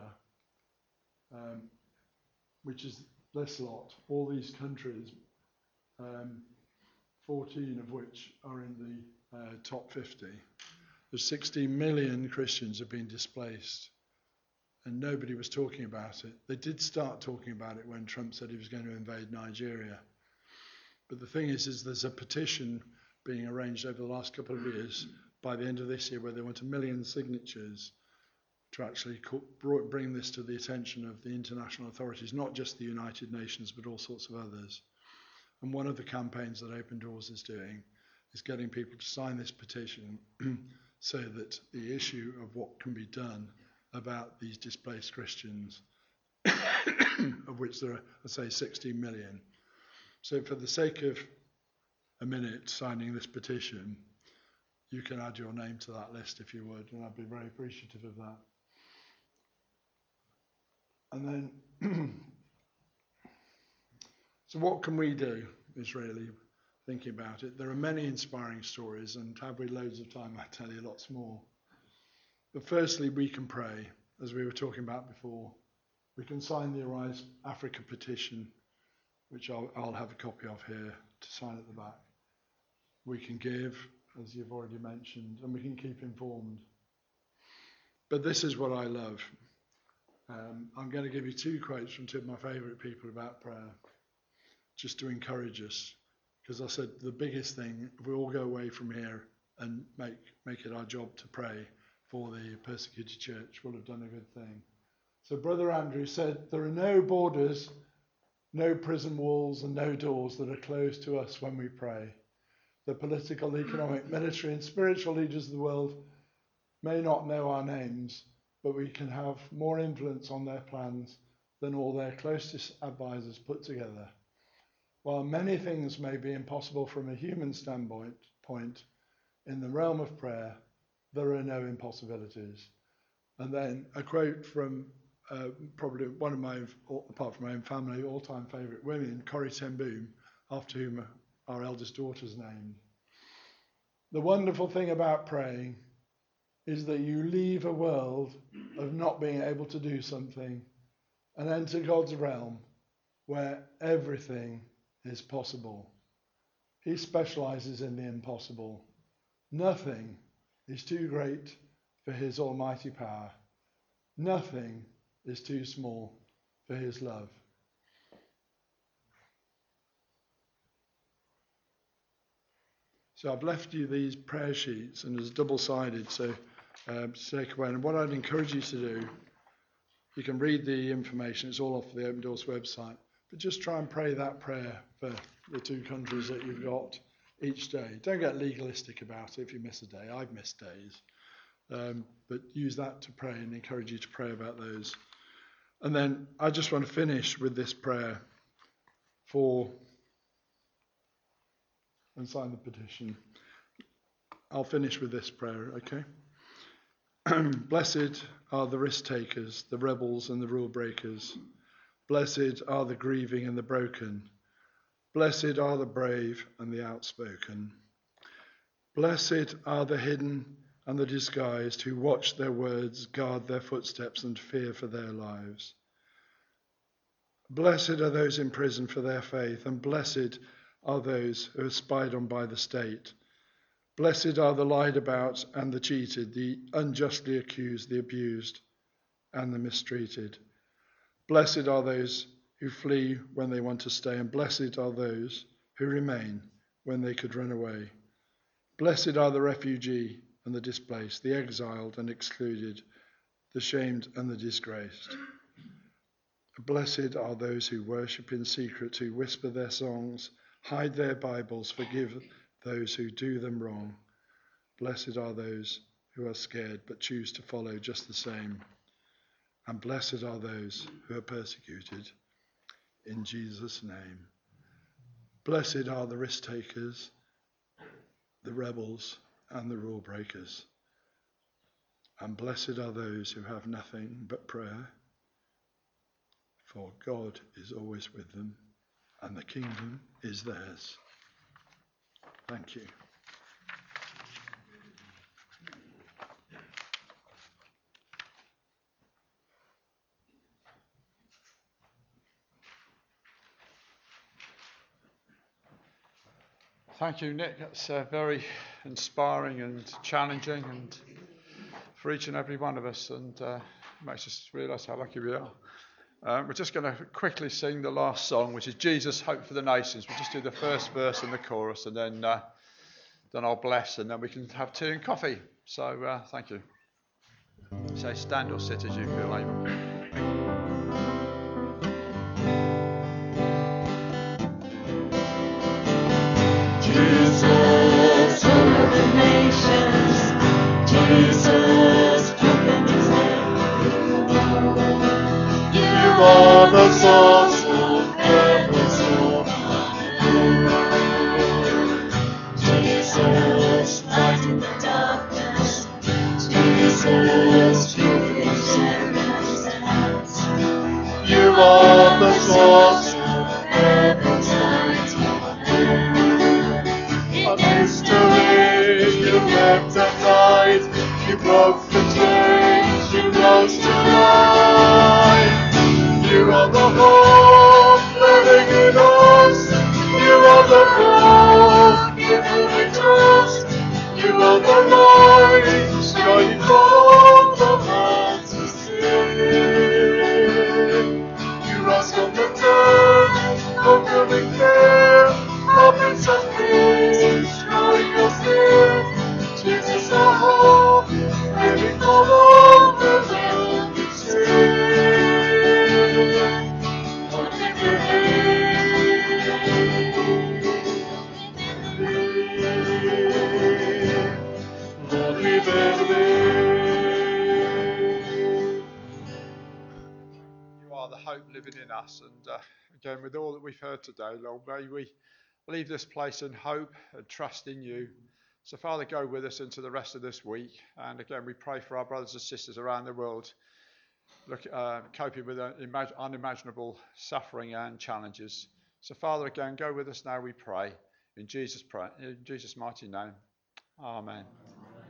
Speaker 4: which is this lot, all these countries, 14 of which are in the top 50, there's 16 million Christians have been displaced, and nobody was talking about it. They did start talking about it when Trump said he was going to invade Nigeria. But the thing is there's a petition being arranged over the last couple of years by the end of this year where they want 1 million signatures to actually bring this to the attention of the international authorities, not just the United Nations, but all sorts of others. And one of the campaigns that Open Doors is doing is getting people to sign this petition so that the issue of what can be done about these displaced Christians, of which there are, I say, 16 million. So for the sake of a minute signing this petition, you can add your name to that list if you would, and I'd be very appreciative of that. And then, so what can we do is really thinking about it. There are many inspiring stories, and have we loads of time, I'll tell you lots more. But firstly, we can pray, as we were talking about before. We can sign the Arise Africa petition, which I'll have a copy of here to sign at the back. We can give, as you've already mentioned, and we can keep informed. But this is what I love. I'm going to give you 2 quotes from 2 of my favourite people about prayer, just to encourage us. Because I said the biggest thing, if we all go away from here and make it our job to pray for the persecuted church, we'll have done a good thing. So Brother Andrew said, there are no borders, no prison walls and no doors that are closed to us when we pray. The political, economic, military and spiritual leaders of the world may not know our names, but we can have more influence on their plans than all their closest advisors put together. While many things may be impossible from a human standpoint, in the realm of prayer, there are no impossibilities. And then a quote from probably one of my, apart from my own family, all-time favourite women, Corrie ten Boom, after whom our eldest daughter's named. The wonderful thing about praying is that you leave a world of not being able to do something and enter God's realm where everything is possible. He specializes in the impossible. Nothing is too great for his almighty power. Nothing is too small for his love. So I've left you these prayer sheets, and it's double-sided, so to take away. And what I'd encourage you to do, you can read the information, it's all off the Open Doors website, but just try and pray that prayer for the 2 countries that you've got each day. Don't get legalistic about it if you miss a day. I've missed days. But use that to pray and encourage you to pray about those. And then I just want to finish with this prayer and sign the petition. I'll finish with this prayer, okay? Blessed are the risk takers, the rebels and the rule breakers. Blessed are the grieving and the broken. Blessed are the brave and the outspoken. Blessed are the hidden and the disguised, who watch their words, guard their footsteps, and fear for their lives. Blessed are those in prison for their faith, and blessed are those who are spied on by the state. Blessed are the lied about and the cheated, the unjustly accused, the abused, and the mistreated. Blessed are those who flee when they want to stay, and blessed are those who remain when they could run away. Blessed are the refugee and the displaced, the exiled and excluded, the shamed and the disgraced. Blessed are those who worship in secret, who whisper their songs, hide their Bibles, forgive those who do them wrong. Blessed are those who are scared but choose to follow just the same. And blessed are those who are persecuted in Jesus' name. Blessed are the risk takers, the rebels, and the rule breakers. And blessed are those who have nothing but prayer, for God is always with them, and the kingdom is theirs. Thank you.
Speaker 1: Thank you, Nick. That's very inspiring and challenging, and for each and every one of us, and makes us realise how lucky we are. We're just going to quickly sing the last song, which is Jesus, Hope for the Nations. We'll just do the first verse and the chorus, and then I'll bless, and then we can have tea and coffee. So thank you. Say stand or sit as you feel able.
Speaker 2: Jesus, hope of the nations. Jesus, hope in His name. You are the source of every soul. Jesus, light in the darkness. Jesus, truth in circumstance. You are the source of every sight. History, you lived and died, you broke the chains, you rose to life. You are the hope living in us, you are the hope in whom we trust, you are the light shining for all the world to see. You rose from the dead, conquering fear, our Prince of Peace, growing your spirit. Jesus our hope, living for all the world to see. What we believe, Lord, we believe.
Speaker 1: You are the hope living in us, and again, with all that we've heard today, Lord, may we leave this place in hope and trust in you. So, Father, go with us into the rest of this week. And again, we pray for our brothers and sisters around the world coping with unimaginable suffering and challenges. So, Father, again, go with us now, we pray. In Jesus' mighty name. Amen.